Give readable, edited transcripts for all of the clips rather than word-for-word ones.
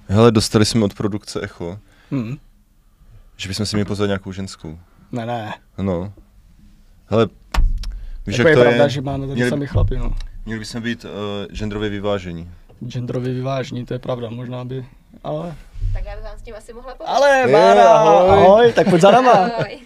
Hele, dostali jsme od produkce Echo, že bychom si měli pozvat nějakou ženskou. Ne. No. Hele, víš, jako jak je to pravda, je? že máme tady sami chlapi, no. Měli bychom být genderově vyvážení. Genderově vyvážení, to je pravda, možná by, ale... Tak já bych vám s tím asi mohla pomoct. Ale, Bára, ahoj, tak pojď za náma. Ahoj.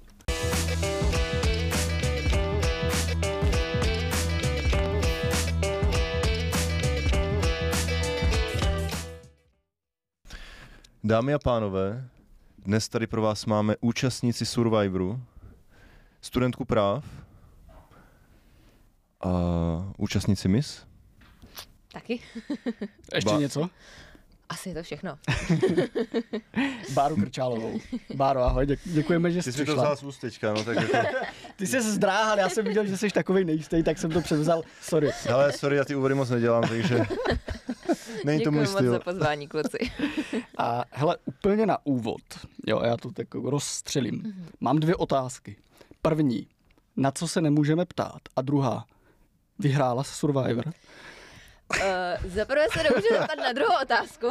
Dámy a pánové, dnes tady pro vás máme účastníci Survivoru, studentku práv a účastníci Miss. Taky? Ještě něco? Asi je to všechno. Báru Krčálovou. Báro, ahoj, děkujeme, že jsi Ty jsi to přišla. vzal z ústečka, no tak jako... Ty jsi se zdráhal, já jsem viděl, že jsi takovej nejistý, tak jsem to převzal, sorry. Hele, sorry, já ty úvody moc nedělám, takže... Není to můj Děkuji moc styl. za pozvání, kluci. A hele, úplně na úvod, jo, já to tak rozstřelím. Mám 2 otázky. První, na co se nemůžeme ptát? A druhá, vyhrála jsi Survivor? Zaprvé se nemůžu zeptat na druhou otázku,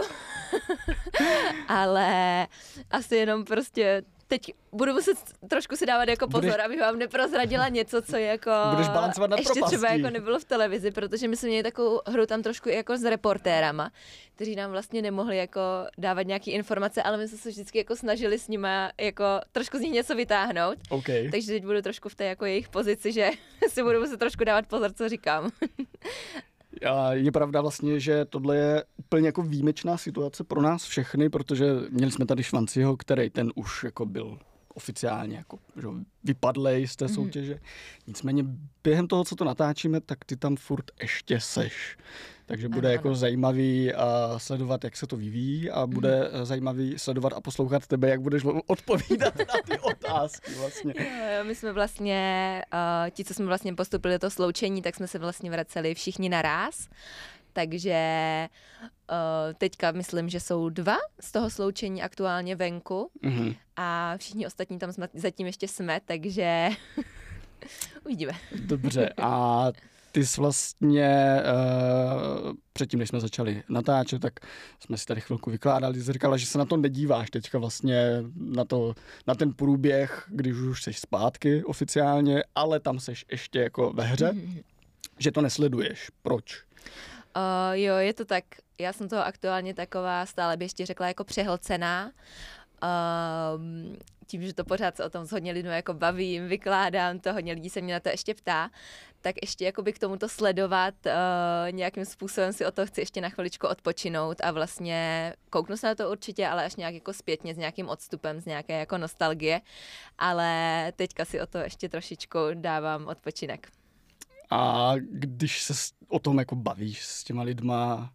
ale asi jenom prostě teď budu muset trošku si dávat jako pozor, abych vám neprozradila něco, co je jako budeš balancovat nad ještě propastí. třeba jako nebylo v televizi, protože my jsme měli takovou hru tam trošku jako s reportérama, kteří nám vlastně nemohli jako dávat nějaké informace, ale my jsme se vždycky jako snažili s nima jako trošku z nich něco vytáhnout. Okay. Takže teď budu trošku v té jako jejich pozici, že si budu muset trošku dávat pozor, co říkám. A je pravda vlastně, že tohle je úplně jako výjimečná situace pro nás všechny, protože měli jsme tady Švanciho, který ten už jako byl oficiálně jako že vypadlej z té soutěže. Nicméně během toho, co to natáčíme, tak ty tam furt ještě seš. Takže bude jako zajímavý sledovat, jak se to vyvíjí a bude zajímavý sledovat a poslouchat tebe, jak budeš odpovídat na ty otázky vlastně. Jo, my jsme vlastně, ti, co jsme vlastně postupili to sloučení, tak jsme se vlastně vraceli všichni naráz. Takže teďka myslím, že jsou 2 z toho sloučení aktuálně venku a všichni ostatní tam zatím ještě jsme, takže uvidíme. Dobře, a ty jsi vlastně, předtím, než jsme začali natáčet, tak jsme si tady chvilku vykládali, jsi říkala, že se na to nedíváš teďka vlastně na ten průběh, když už jsi zpátky oficiálně, ale tam seš ještě jako ve hře, že to nesleduješ. Proč? Jo, je to tak, já jsem toho aktuálně taková, stále bych ještě řekla, jako přehlcená. Tím, že to pořád se o tom s hodně lidmi jako bavím, vykládám to, hodně lidí se mě na to ještě ptá, tak ještě jakoby k tomuto sledovat nějakým způsobem si o to chci ještě na chviličku odpočinout a vlastně kouknu se na to určitě, ale až nějak jako zpětně s nějakým odstupem, z nějaké jako nostalgie, ale teďka si o to ještě trošičku dávám odpočinek. A když se o tom jako bavíš s těma lidma,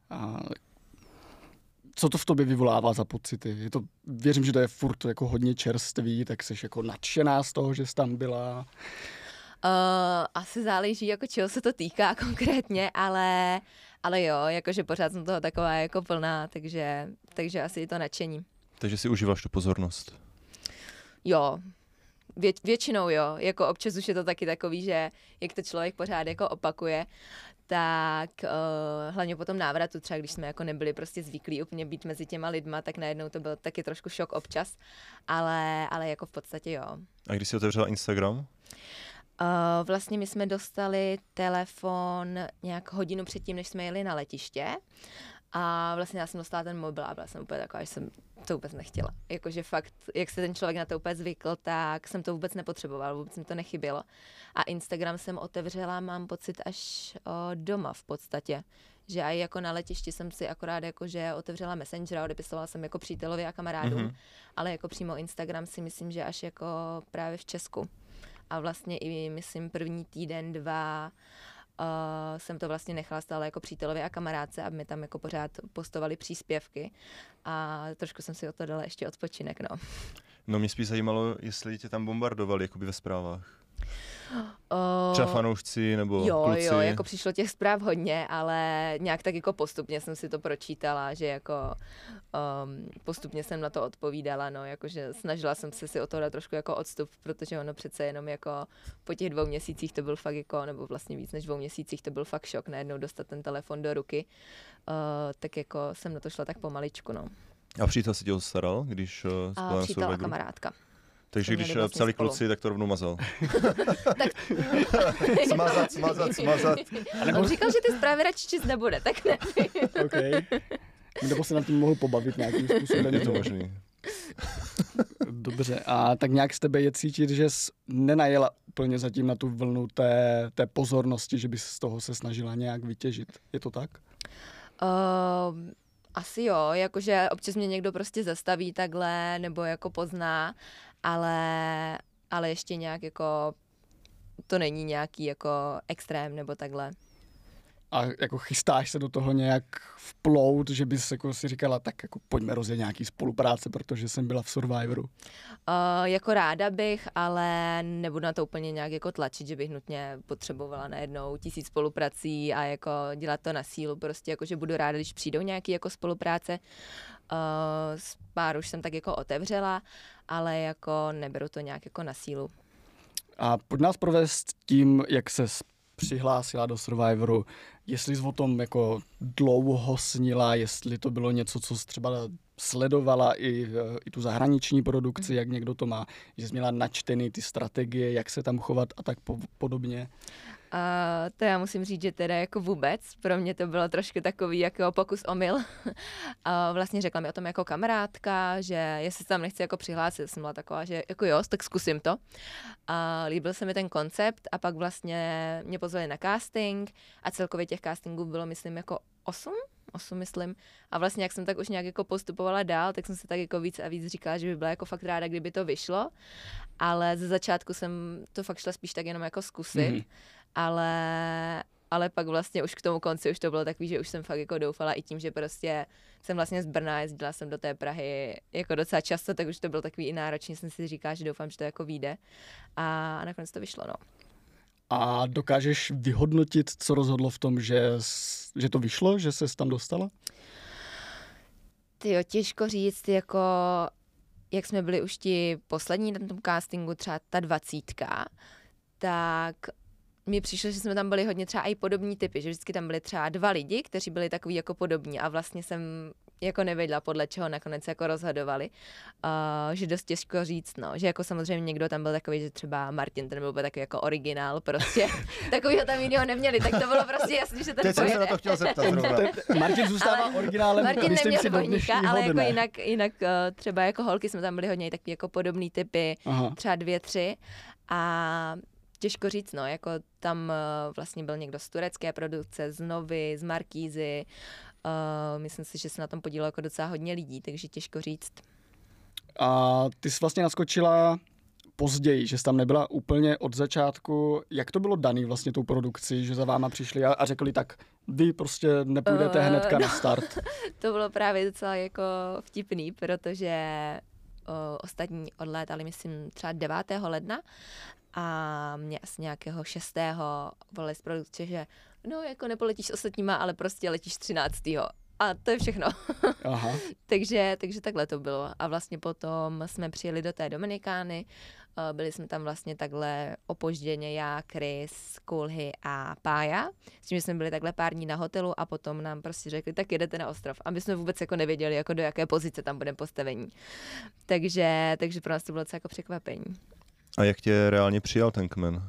co to v tobě vyvolává za pocity? Věřím, že to je furt jako hodně čerstvý, tak jsi jako nadšená z toho, že jsi tam byla. Asi záleží, jako čeho se to týká konkrétně, ale jo, jakože pořád jsem toho taková jako plná, takže asi je to nadšení. Takže si užíváš tu pozornost. Jo. Většinou jo, jako občas už je to taky takový, že jak to člověk pořád jako opakuje, tak hlavně po tom návratu, třeba když jsme jako nebyli prostě zvyklí úplně být mezi těma lidma, tak najednou to byl taky trošku šok občas, ale jako v podstatě jo. A když jsi otevřela Instagram? Vlastně my jsme dostali telefon nějak hodinu předtím, než jsme jeli na letiště. A vlastně já jsem dostala ten mobil a byla jsem úplně taková, že jsem to vůbec nechtěla. Jakože fakt, jak se ten člověk na to úplně zvykl, tak jsem to vůbec nepotřebovala, vůbec mi to nechybělo. A Instagram jsem otevřela, mám pocit, až doma v podstatě. Že i jako na letišti jsem si akorát jakože otevřela Messenger a odepisovala jsem jako přítelovi a kamarádům, ale jako přímo Instagram si myslím, že až jako právě v Česku. A vlastně i myslím první týden, 2 jsem to vlastně nechala stále jako přítelovi a kamarádce, aby mi tam jako pořád postovali příspěvky a trošku jsem si o to dala ještě odpočinek, no. No mě spíš zajímalo, jestli tě tam bombardovali, jakoby ve zprávách. Třeba fanoušci nebo jo, kluci? Jo, jako přišlo těch zpráv hodně, ale nějak tak jako postupně jsem si to pročítala, že jako postupně jsem na to odpovídala, no, jakože snažila jsem se si o to dát trošku jako odstup, protože ono přece jenom jako po těch 2 měsících to byl fakt jako, nebo vlastně víc než 2 měsících to byl fakt šok, najednou dostat ten telefon do ruky, tak jako jsem na to šla tak pomaličku, no. A přítel si tě ho staral, když A přítel a kamarádka. Takže když vlastně psali spolu. kluci, tak to rovnou mazal. Tak... smazat. On říkal, že ty zprávy radši číst nebude, tak ne. Okay. Nebo se nad tím mohl pobavit nějakým způsobem. Je to možný. Dobře, a tak nějak z tebe je cítit, že jsi nenajela úplně zatím na tu vlnu té pozornosti, že bys z toho se snažila nějak vytěžit. Je to tak? Asi jo, jakože občas mě někdo prostě zastaví takhle, nebo jako pozná, ale ještě nějak jako to není nějaký jako extrém nebo takhle. A jako chystáš se do toho nějak vplout, že bys jako si říkala, tak jako pojďme rozjet nějaký spolupráce, protože jsem byla v Survivoru. Jako ráda bych, ale nebudu na to úplně nějak jako tlačit, že bych nutně potřebovala najednou 1000 spoluprací a jako dělat to na sílu. Prostě jako, že budu ráda, když přijdou nějaký jako spolupráce. S pár už jsem tak jako otevřela, ale jako neberu to nějak jako na sílu. A pojď nás provést tím, jak ses přihlásila do Survivoru, jestli jsi o tom jako dlouho snila, jestli to bylo něco, co jsi třeba sledovala i tu zahraniční produkci, jak někdo to má, že jsi měla načtený ty strategie, jak se tam chovat a tak podobně. To já musím říct, že teda jako vůbec, pro mě to bylo trošku takový jako pokus omyl. Vlastně řekla mi o tom jako kamarádka, že jestli se tam nechci jako přihlásit, jsem byla taková, že jako jo, tak zkusím to. Líbil se mi ten koncept a pak vlastně mě pozvali na casting a celkově těch castingů bylo, myslím, jako 8 myslím. A vlastně jak jsem tak už nějak jako postupovala dál, tak jsem se tak jako víc a víc říkala, že by byla jako fakt ráda, kdyby to vyšlo. Ale ze začátku jsem to fakt šla spíš tak jenom jako zkusit. Ale pak vlastně už k tomu konci už to bylo takový, že už jsem fakt jako doufala i tím, že prostě jsem vlastně z Brna, jezdila jsem do té Prahy jako docela často, tak už to bylo takový i náročný, jsem si říkala, že doufám, že to jako vyjde. A nakonec to vyšlo, no. A dokážeš vyhodnotit, co rozhodlo v tom, že to vyšlo, že ses tam dostala? Tyjo, těžko říct, jako jak jsme byli už ti poslední na tom castingu, třeba ta 20, tak mi přišlo, že jsme tam byli hodně třeba i podobní typy, že vždycky tam byli třeba 2 lidi, kteří byli takový jako podobní a vlastně jsem jako nevěděla, podle čeho nakonec jako rozhodovali, že dost těžko říct, no, že jako samozřejmě někdo tam byl takový, že třeba Martin, ten byl takový jako originál, prostě takovýho tam jinýho neměli, tak to bylo prostě jasný, že ten teď jsem se na to chtěl zeptat zrovna. Martin zůstává originálem, Martin myslím neměl si do dvojníka, ale dnešního jako dne. jinak třeba jako holky jsme tam byli hodně takový jako podobný typy, třeba 2, 3 a těžko říct, no, jako tam vlastně byl někdo z turecké produkce, z Novy, z Markízy, myslím si, že se na tom podílelo jako docela hodně lidí, takže těžko říct. A ty jsi vlastně naskočila později, že jsi tam nebyla úplně od začátku. Jak to bylo daný vlastně tou produkci, že za váma přišli a řekli tak, vy prostě nepůjdete hnedka na start? To bylo právě docela jako vtipný, protože ostatní odlétali, myslím, třeba 9. ledna a mě asi nějakého 6. volali z produkce, že no, jako nepoletíš s ostatníma, ale prostě letíš 13. A to je všechno. Aha. takže takhle to bylo. A vlastně potom jsme přijeli do té Dominikány, byli jsme tam vlastně takhle opožděně já, Chris, Kulhy a Pája, s tím, že jsme byli takhle pár dní na hotelu a potom nám prostě řekli, tak jedete na ostrov. A my jsme vůbec jako nevěděli, jako do jaké pozice tam budeme postavení. Takže pro nás to bylo docela jako překvapení. A jak tě reálně přijal ten kmen?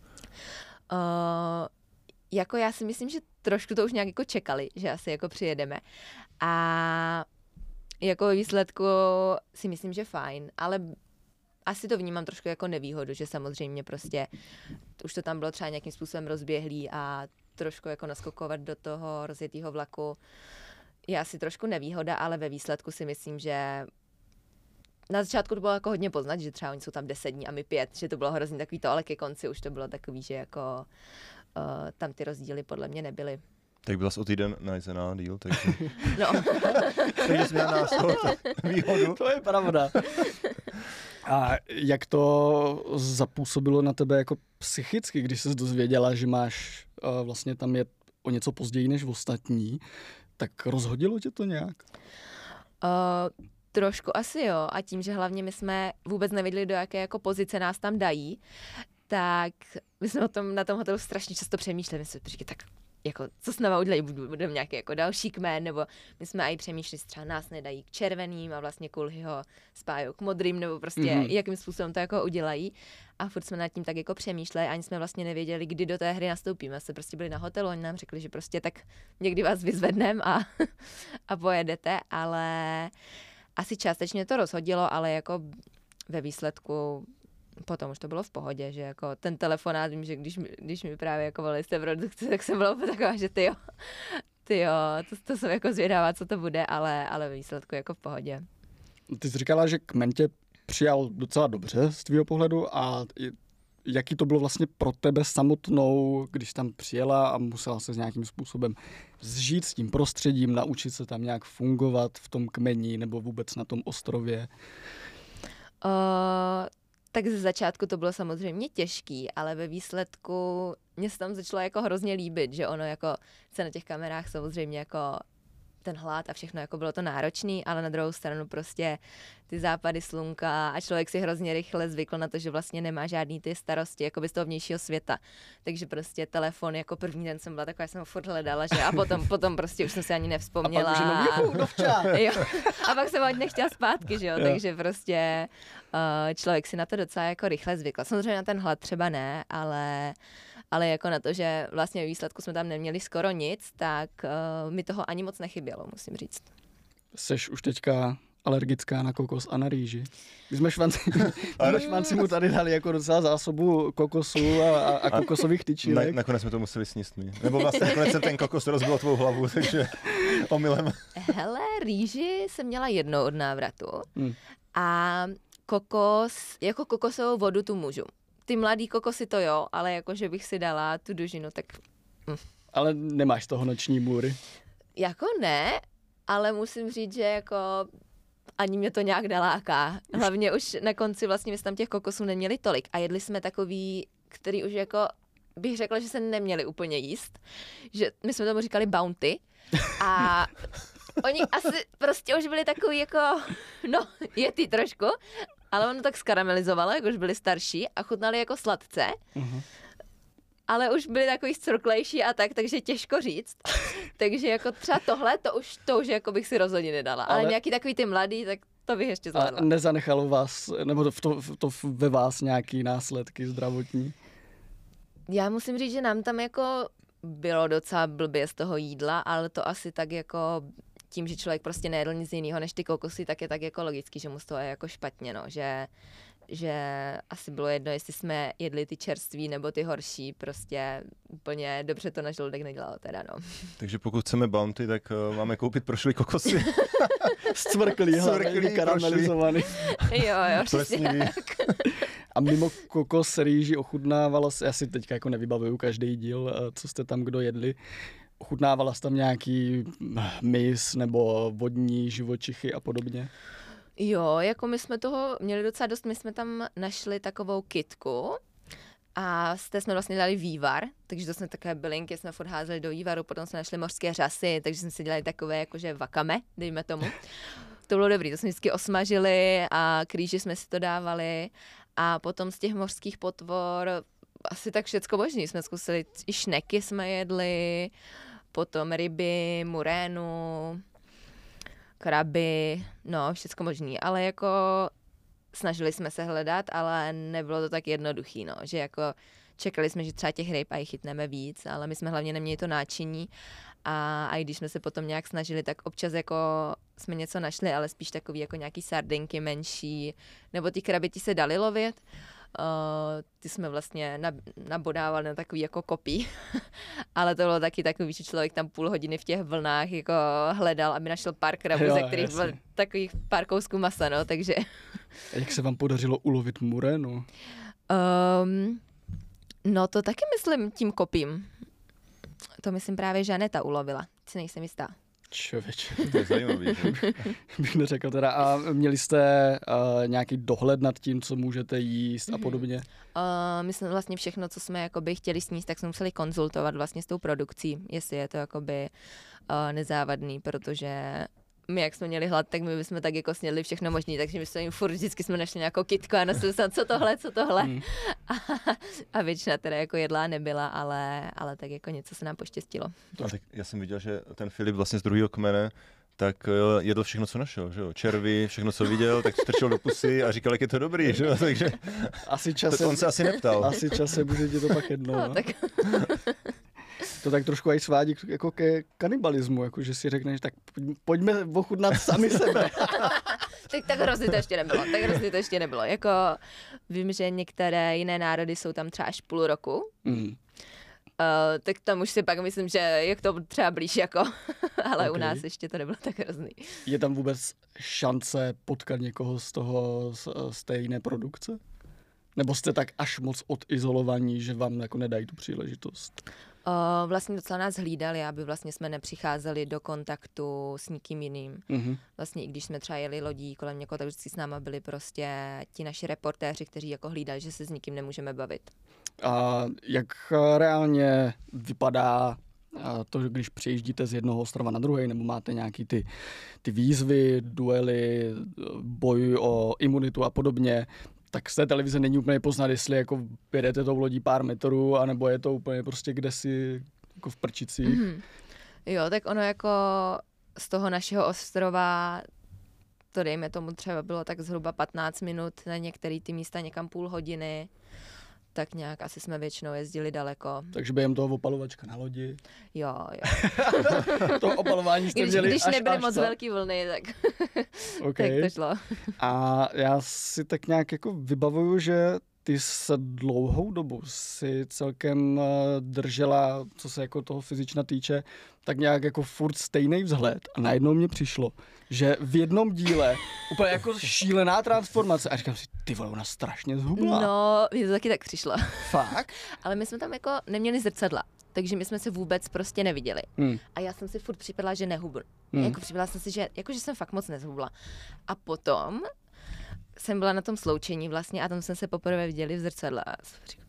Jako já si myslím, že trošku to už nějak jako čekali, že asi jako přijedeme. A jako výsledku si myslím, že fajn, ale asi to vnímám trošku jako nevýhodu, že samozřejmě prostě už to tam bylo třeba nějakým způsobem rozběhlý a trošku jako naskokovat do toho rozjetého vlaku je asi trošku nevýhoda, ale ve výsledku si myslím, že na začátku to bylo jako hodně poznat, že třeba oni jsou tam 10 dní a my 5, že to bylo hrozně takový to, ale ke konci už to bylo takový, že jako tam ty rozdíly podle mě nebyly. Tak byla jsi o týden najezená díl, takže... No. takže jsi měla nás výhodu. To je pravda. A jak to zapůsobilo na tebe jako psychicky, když jsi dozvěděla, že máš vlastně tam jet o něco později než ostatní, tak rozhodilo tě to nějak? Trošku asi jo. A tím, že hlavně my jsme vůbec nevěděli, do jaké jako pozice nás tam dají, tak my jsme na tom hotelu strašně často přemýšleli. My jsme říkali, tak jako, co s náma udělají, budeme nějaký jako další kmen, nebo my jsme i přemýšleli, třeba nás nedají k červeným a vlastně kulhy ho spájou k modrým, nebo prostě jakým způsobem to jako udělají. A furt jsme nad tím tak jako přemýšleli, ani jsme vlastně nevěděli, kdy do té hry nastoupíme. Jsme prostě byli na hotelu, oni nám řekli, že prostě tak někdy vás vyzvedneme a pojedete, ale asi částečně to rozhodilo, ale jako ve výsledku potom už to bylo v pohodě, že jako ten telefonát, vím, že když mi právě jako volali z té produkce, tak jsem byla taková, že ty jo, to jsem jako zvědavá, co to bude, ale ve výsledku jako v pohodě. Ty jsi říkala, že kmen tě přijal docela dobře z tvýho pohledu a jaký to bylo vlastně pro tebe samotnou, když tam přijela a musela se s nějakým způsobem zžít s tím prostředím, naučit se tam nějak fungovat v tom kmeni nebo vůbec na tom ostrově? Tak ze začátku to bylo samozřejmě těžký, ale ve výsledku mě se tam začalo jako hrozně líbit, že ono jako se na těch kamerách samozřejmě jako ten hlad a všechno, jako bylo to náročný, ale na druhou stranu prostě ty západy slunka a člověk si hrozně rychle zvykl na to, že vlastně nemá žádný ty starosti jako z toho vnějšího světa. Takže prostě telefon jako první den jsem byla taková, jsem ho furt hledala, že a potom prostě už jsem si ani nevzpomněla. A pak už jo. A pak jsem ho nechtěla zpátky, že jo, takže prostě člověk si na to docela jako rychle zvykl. Samozřejmě na ten hlad třeba ne, ale jako na to, že vlastně v výsledku jsme tam neměli skoro nic, tak mi toho ani moc nechybělo, musím říct. Seš už teďka alergická na kokos a na rýži. My jsme švanci mu tady dali jako docela zásobu kokosů a kokosových tyčinek. Nakonec jsme to museli sníst my. Nebo vlastně nakonec jsem ten kokos rozbil tvou hlavu, takže omylem. Hele, rýži jsem měla jednou od návratu a kokos, jako kokosovou vodu tu můžu. Ty mladý kokosy to jo, ale jako, že bych si dala tu dužinu, tak... Ale nemáš toho noční můry? Jako ne, ale musím říct, že jako ani mě to nějak neláká. Hlavně už na konci vlastně my jsme tam těch kokosů neměli tolik a jedli jsme takový, který už jako bych řekla, že se neměli úplně jíst. Že my jsme tomu říkali bounty a oni asi prostě už byli takový jako, no, jetý trošku, ale ono tak skaramelizovalo, jak už byli starší a chutnali jako sladce. Ale už byli takový zcrklejší a tak, takže těžko říct. Takže jako třeba tohle, to už jako bych si rozhodně nedala. Ale nějaký takový ty mladý, tak to bych ještě zvládla. A nezanechalo vás, nebo to ve vás nějaký následky zdravotní? Já musím říct, že nám tam jako bylo docela blbě z toho jídla, ale to asi tak jako tím, že člověk prostě nejedl nic jiného než ty kokosy, tak je tak jako logický, že mu z toho je jako špatně, no, že asi bylo jedno, jestli jsme jedli ty čerství nebo ty horší, prostě úplně dobře to na žaludek nedělalo teda, no. Takže pokud chceme bounty, tak máme koupit prošlý kokosy. Scvrklý, karamelizovaný. Jo, přesně tak. A mimo kokos, rýži ochutnávala se, já si teďka jako nevybavuju každý díl, co jste tam kdo jedli, ochutnávala jsi tam nějaký mys nebo vodní živočichy a podobně? Jo, jako my jsme toho měli docela dost, my jsme tam našli takovou kytku a z té jsme vlastně dali vývar, takže to jsme takové bylinky, jsme furt házeli do vývaru, potom jsme našli mořské řasy, takže jsme si dělali takové jakože wakame, dejme tomu. To bylo dobrý, to jsme vždycky osmažili a k rýži jsme si to dávali a potom z těch mořských potvor asi tak všecko možný. Jsme zkusili, i šneky jsme jedli, potom ryby, murénu, kraby, no, všecko možný, ale jako snažili jsme se hledat, ale nebylo to tak jednoduchý, no, že jako čekali jsme, že třeba těch ryb a jich chytneme víc, ale my jsme hlavně neměli to náčiní a i když jsme se potom nějak snažili, tak občas jako jsme něco našli, ale spíš takový jako nějaký sardinky menší, nebo ty kraby ti se dali lovit, ty jsme vlastně nabodávali na takový jako kopí, ale to bylo taky takový, že člověk tam půl hodiny v těch vlnách jako hledal, aby našel pár krabů, ze kterých bylo takových pár kousků masa, no, takže... Jak se vám podařilo ulovit murénu? No to taky myslím tím kopím. To myslím právě, že Aneta ulovila, si nejsem jistá. Člověče. To je zajímavý, že? Bych neřekl teda. A měli jste nějaký dohled nad tím, co můžete jíst a podobně? My jsme vlastně všechno, co jsme jakoby chtěli sníst, tak jsme museli konzultovat vlastně s tou produkcí, jestli je to jakoby nezávadný, protože my, jak jsme měli hlad, tak my bychom tak jako snědli všechno možný, takže my jsme jim furt vždycky jsme našli nějakou kytku a nosili jsme, co tohle. A většina teda jako jedlá nebyla, ale tak jako něco se nám poštěstilo. Tak já jsem viděl, že ten Filip vlastně z druhého kmene, tak jedl všechno, co našel, že jo? Červy, všechno, co viděl, tak strčil do pusy a říkal, jak je to dobrý, že jo? Takže asi časem, on se asi neptal. Asi časem bude ti to pak jedno. No, tak. To tak trošku aj svádí jako ke kanibalismu, jako že si řekneš, tak pojďme ochutnat sami sebe. Tak hrozně to ještě nebylo. Jako vím, že některé jiné národy jsou tam třeba až půl roku. Tak tam už si pak myslím, že je k tomu třeba blíž jako, ale u nás ještě to nebylo tak hrozný. Je tam vůbec šance potkat někoho z té jiné produkce? Nebo jste tak až moc odizolovaní, že vám jako nedají tu příležitost? Vlastně docela nás hlídali, aby vlastně jsme nepřicházeli do kontaktu s nikým jiným. Vlastně i když jsme třeba jeli lodí kolem někoho, tak vždycky s náma byli prostě ti naši reportéři, kteří jako hlídali, že se s nikým nemůžeme bavit. A jak reálně vypadá to, když přijíždíte z jednoho ostrova na druhý, nebo máte nějaký ty výzvy, duely, boj o imunitu a podobně, tak z té televize není úplně poznat, jestli jako jedete tou lodí pár metrů, anebo je to úplně prostě kdesi jako v prčicích. Jo, tak ono jako z toho našeho ostrova, to dejme tomu třeba bylo tak zhruba 15 minut, na některé ty místa někam půl hodiny, tak nějak asi jsme většinou jezdili daleko. Takže během toho opalovačka na lodi. Jo. To opalování jste měli když nebyly moc co? velký vlny, tak, Okay. tak to šlo. A já si tak nějak jako vybavuju, že ty se dlouhou dobu si celkem držela, co se jako toho fyzična týče, tak nějak jako furt stejný vzhled. A najednou mě přišlo, že v jednom díle úplně jako šílená transformace. A říkám si, ty vole, ona strašně zhubla. No, mě to taky tak přišlo. Fakt? Ale my jsme tam jako neměli zrcadla, takže my jsme se vůbec prostě neviděli. A já jsem si furt připadala, že nehubnu. Jako připadala jsem si, že jsem fakt moc nezhubla. A potom jsem byla na tom sloučení vlastně a tam jsme se poprvé viděli v zrcadle a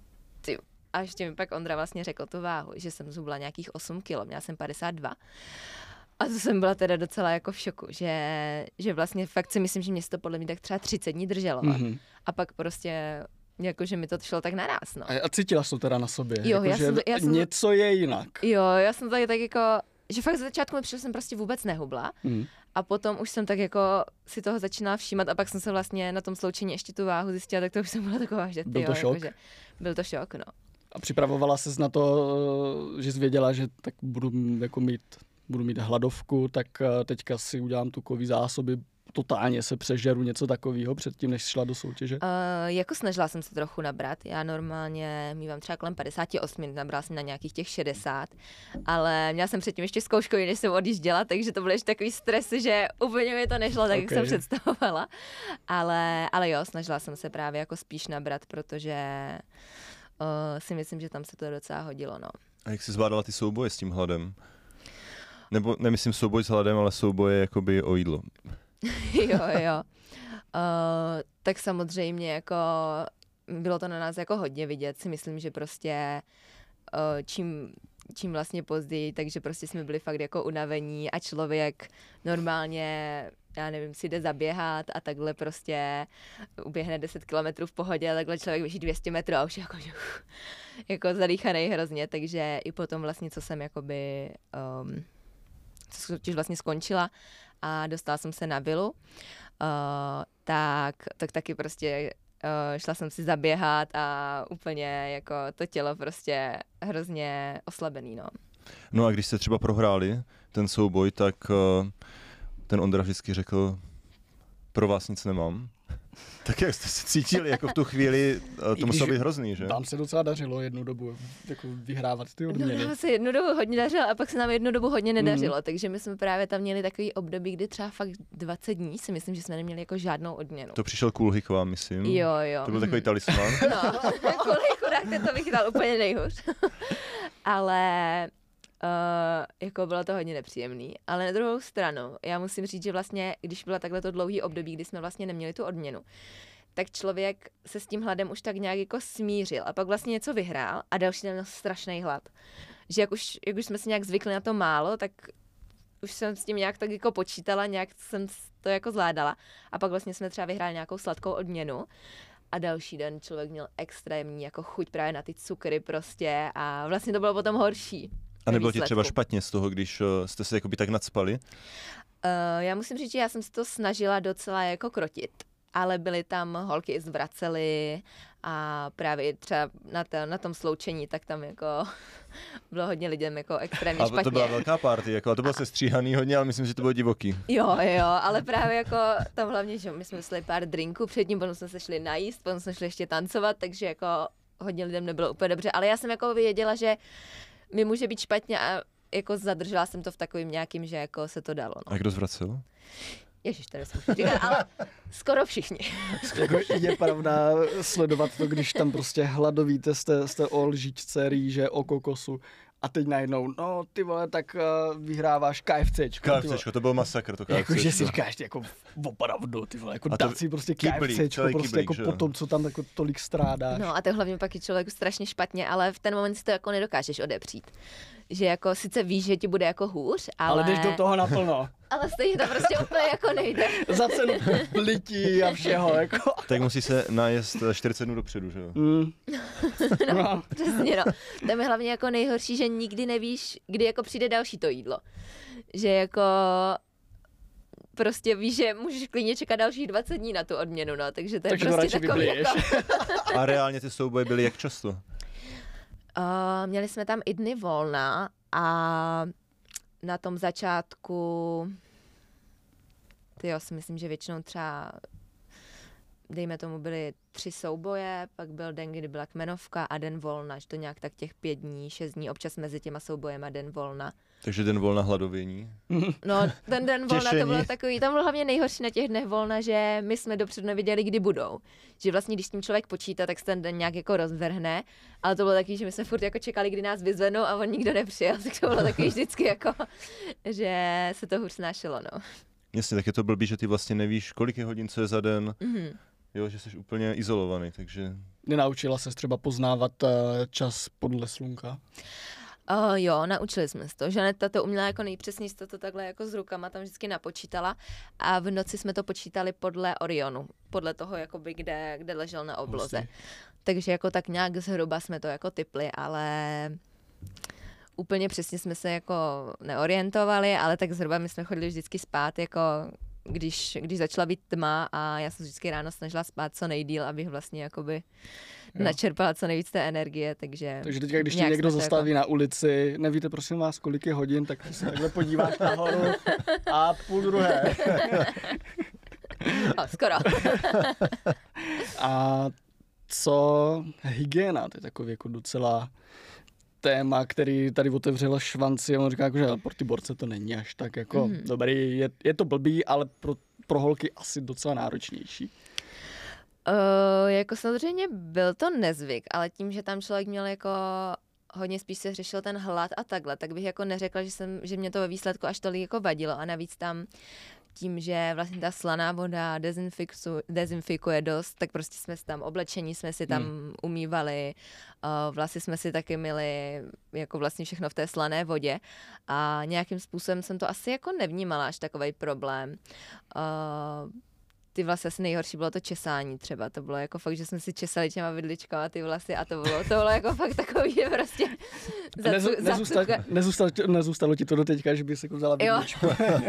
a ještě mi pak Ondra vlastně řekl tu váhu, že jsem zhubla nějakých 8 kilo, měla jsem 52. A to jsem byla teda docela jako v šoku, že vlastně fakt si myslím, že mě to podle mě tak třeba 30 dní drželo. A pak prostě jako, že mi to šlo tak naráz, no. A cítila jsi to teda na sobě? Jo, jako, já jsem něco je jinak. Jo, já jsem tak jako, že fakt za začátku mi přišlo, že jsem prostě vůbec nehubla. A potom už jsem tak jako si toho začínala všímat a pak jsem se vlastně na tom sloučení ještě tu váhu zjistila, tak to už jsem byla taková, že byl to šok? Jako, že byl to šok, no. A připravovala ses na to, že jsi věděla, že tak budu mít hladovku, tak teďka si udělám tukový zásoby, totálně se přežeru, něco takového předtím, než šla do soutěže? Jako snažila jsem se trochu nabrat. Já normálně mívám třeba kolem 58, nabrala jsem na nějakých těch 60, ale měla jsem předtím ještě zkoušku, než jsem odjížděla, takže to byl ještě takový stres, že úplně mi to nešlo, tak jak jsem představovala. Ale jo, snažila jsem se právě jako spíš nabrat, protože si myslím, že tam se to docela hodilo, no. A jak jsi zvládala ty souboje s tím hladem? Nebo nemyslím souboj s hladem, ale souboje jakoby o jídlo. Jo. Tak samozřejmě jako bylo to na nás jako hodně vidět. Si myslím, že prostě čím vlastně později, takže prostě jsme byli fakt jako unavení a člověk normálně, já nevím, si jde zaběhat a takhle prostě uběhne 10 kilometrů v pohodě a takhle člověk běží 200 metrů a už jako zadýchanej hrozně, takže i potom vlastně, co jsem jakoby co vlastně skončila a dostala jsem se na vilu, tak taky prostě šla jsem si zaběhat a úplně jako to tělo prostě hrozně oslabený, no. No a když jste třeba prohráli ten souboj, tak ten Ondra vždycky řekl, pro vás nic nemám. Tak jak jste se cítili jako v tu chvíli, to muselo být hrozný, že? Vám se docela dařilo jednu dobu jako vyhrávat ty odměny. No, nám se jednu dobu hodně dařilo a pak se nám jednu dobu hodně nedařilo, takže my jsme právě tam měli takový období, kdy třeba fakt 20 dní si myslím, že jsme neměli jako žádnou odměnu. To přišel Kulhy k vám, myslím. Jo. To byl takový talisman. No, Kulhy chudák, ten to vychytal úplně nejhůř. Ale jako bylo to hodně nepříjemný, ale na druhou stranu, já musím říct, že vlastně, když byla takhle to dlouhý období, kdy jsme vlastně neměli tu odměnu, tak člověk se s tím hladem už tak nějak jako smířil a pak vlastně něco vyhrál a další den měl strašný hlad. Že jak už jsme si nějak zvykli na to málo, tak už jsem s tím nějak tak jako počítala, nějak jsem to jako zvládala a pak vlastně jsme třeba vyhráli nějakou sladkou odměnu a další den člověk měl extrémní jako chuť právě na ty cukry prostě a vlastně to bylo potom horší. A nebylo ti třeba špatně z toho, když jste se jakoby tak nadspali? Já musím říct, že já jsem se to snažila docela jako krotit, ale byly tam holky zvracely a právě třeba na tom sloučení, tak tam jako bylo hodně lidem jako extrémně špatně. A to byla velká party, jako, a to bylo sestříhaný hodně, ale myslím, že to bylo divoký. Jo, ale právě jako tam hlavně, že my jsme šli pár drinků předtím, potom jsme se šli najíst, potom jsme šli ještě tancovat, takže jako hodně lidem nebylo úplně dobře, ale já jsem jako věděla, že mi může být špatně a jako zadržela jsem to v takovým nějakým, že jako se to dalo. No. A kdo zvracel? Ježiš, tady jsem říkala, ale skoro všichni. Jako je pravda sledovat to, když tam prostě hladovíte, jste o lžičce rýže, o kokosu a teď najednou, no ty vole, tak vyhráváš KFCčko. KFCčko, to byl masakr, to KFCčko. Jako, že si říkáš, jako opravdu, ty vole, jako dát si prostě KFCčko, prostě kyblík, jako po tom, co tam jako tolik strádáš. No a to hlavně pak je člověku strašně špatně, ale v ten moment si to jako nedokážeš odepřít. Že jako sice víš, že ti bude jako hůř, ale jdeš do toho naplno. Ale stejně to prostě úplně jako nejde. Za cenu plití a všeho, jako. Tak musí se najést 40 dnů dopředu, že jo? No, přesně no. Tam je hlavně jako nejhorší, že nikdy nevíš, kdy jako přijde další to jídlo. Že jako prostě víš, že můžeš klidně čekat dalších 20 dní na tu odměnu, no, takže to je prostě takový jako... A reálně ty souboje byly jak často? Měli jsme tam i dny volna a na tom začátku, já si myslím, že většinou třeba, dejme tomu, byly 3 souboje, pak byl den, kdy byla kmenovka a den volna, že to nějak tak těch 5 dní, 6 dní, občas mezi těma soubojema den volna. Takže den volna hladovění? No, ten den volna to bylo takový, tam bylo hlavně nejhorší na těch dnech volna, že my jsme dopředu nevěděli, kdy budou. Že vlastně, když s tím člověk počítá, tak se ten den nějak jako rozvrhne, ale to bylo takový, že my jsme furt jako čekali, kdy nás vyzvednou a on nikdo nepřijel, tak to bylo takový vždycky jako, že se to hůř snášelo, no. Jasně, tak je to blbý, že ty vlastně nevíš, kolik je hodin, co je za den. Jo, že jsi úplně izolovaný, takže... Nenaučila ses třeba poznávat čas podle slunka? Jo, naučili jsme se to. Žaneta to uměla jako nejpřesněji, to takhle jako s rukama tam vždycky napočítala a v noci jsme to počítali podle Orionu, podle toho, jakoby, kde ležel na obloze. Hustý. Takže jako tak nějak zhruba jsme to jako tipli, ale úplně přesně jsme se jako neorientovali, ale tak zhruba my jsme chodili vždycky spát, jako když začala být tma a já jsem vždycky ráno snažila spát co nejdýl, abych vlastně jakoby načerpala co nejvíc té energie, takže teďka, když tě někdo zastaví jako... na ulici, nevíte prosím vás, kolik je hodin, tak se takhle podíváš nahoru a 11:30. Skoro. A co hygiena, to je takový jako docela téma, který tady otevřela Švanci a on říká, jako, že pro ty borce to není až tak jako dobrý, je to blbý, ale pro holky asi docela náročnější. Jako samozřejmě byl to nezvyk, ale tím, že tam člověk měl jako hodně spíš se řešil ten hlad a takhle, tak bych jako neřekla, že mě to ve výsledku až tolik jako vadilo a navíc tam tím, že vlastně ta slaná voda dezinfikuje dost, tak prostě jsme si tam oblečení jsme si tam umývali, vlasy jsme si taky myli, jako vlastně všechno v té slané vodě a nějakým způsobem jsem to asi jako nevnímala až takovej problém. Ty vlasy asi nejhorší bylo to česání třeba, to bylo jako fakt, že jsme si česali těma vidličkama ty vlasy a to bylo jako fakt takový, že prostě nezůstalo ti to do teďka, že bys jako vzala vidličku.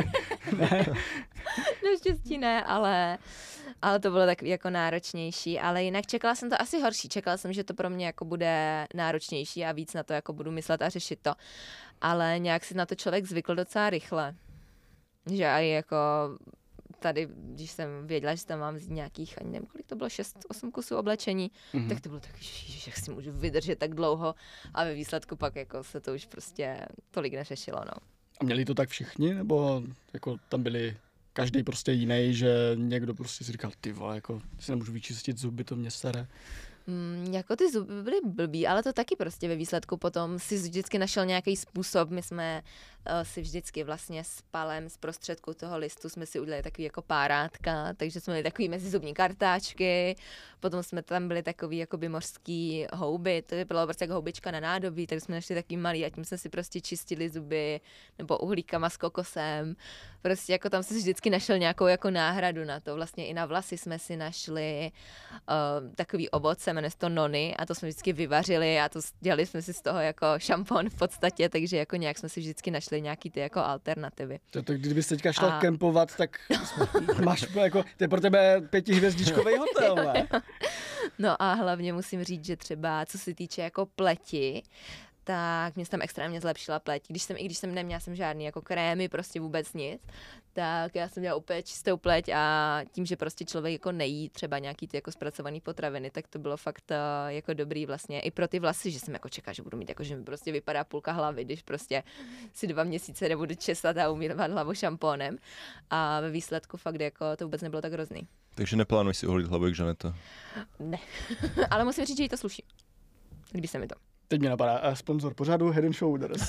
Naštěstí ne, ale to bylo tak jako náročnější, ale jinak čekala jsem to asi horší, čekala jsem, že to pro mě jako bude náročnější a víc na to jako budu myslet a řešit to, ale nějak si na to člověk zvykl docela rychle, že aj jako tady, když jsem věděla, že tam mám z nějakých, ani nevím, kolik to bylo, 6-8 kusů oblečení, tak to bylo tak, že si můžu vydržet tak dlouho a ve výsledku pak jako se to už prostě tolik neřešilo, no. A měli to tak všichni, nebo jako tam byli každý prostě jiný, že někdo prostě si říkal, ty vole, jako si nemůžu vyčistit zuby, to mě sere. Jako ty zuby byly blbý, ale to taky prostě ve výsledku potom si vždycky našel nějaký způsob. My jsme si vždycky vlastně s palem z prostředku toho listu jsme si udělali takový jako párátka, takže jsme měli takový mezizubní kartáčky, potom jsme tam byli takový jakoby mořský houby, to vypadalo prostě jako houbička na nádobí, takže jsme našli takový malý a tím jsme si prostě čistili zuby, nebo uhlíkama s kokosem. Prostě jako tam si vždycky našel nějakou jako náhradu na to. Vlastně i na vlasy jsme si našli takový ovoce, jmenuje se to nony a to jsme vždycky vyvařili a to dělali jsme si z toho jako šampon v podstatě, takže jako nějak jsme si vždycky našli nějaký ty jako alternativy. To kdybys teďka šla kempovat, tak máš jako, to je pro tebe 5hvězdičkový hotel, ne? No a hlavně musím říct, že třeba co se týče jako pleti, tak mě se tam extrémně zlepšila pleť. I když jsem neměla žádný jako krémy, prostě vůbec nic, tak já jsem měla úplně čistou pleť a tím, že prostě člověk jako nejí třeba nějaký ty jako zpracovaný potraviny, tak to bylo fakt jako dobrý vlastně i pro ty vlasy, že jsem jako čekala, že budu mít jako, že mi prostě vypadá půlka hlavy, když prostě si 2 měsíce nebudu česat a umývat hlavu šampónem a ve výsledku fakt jako to vůbec nebylo tak hrozný. Takže neplánuj si oholit hlavu jak Žaneta. Ne, ale musím říct, že jí to sluší. Líbí se mi to. Teď mě napadá sponzor pořadu Head & Shoulders.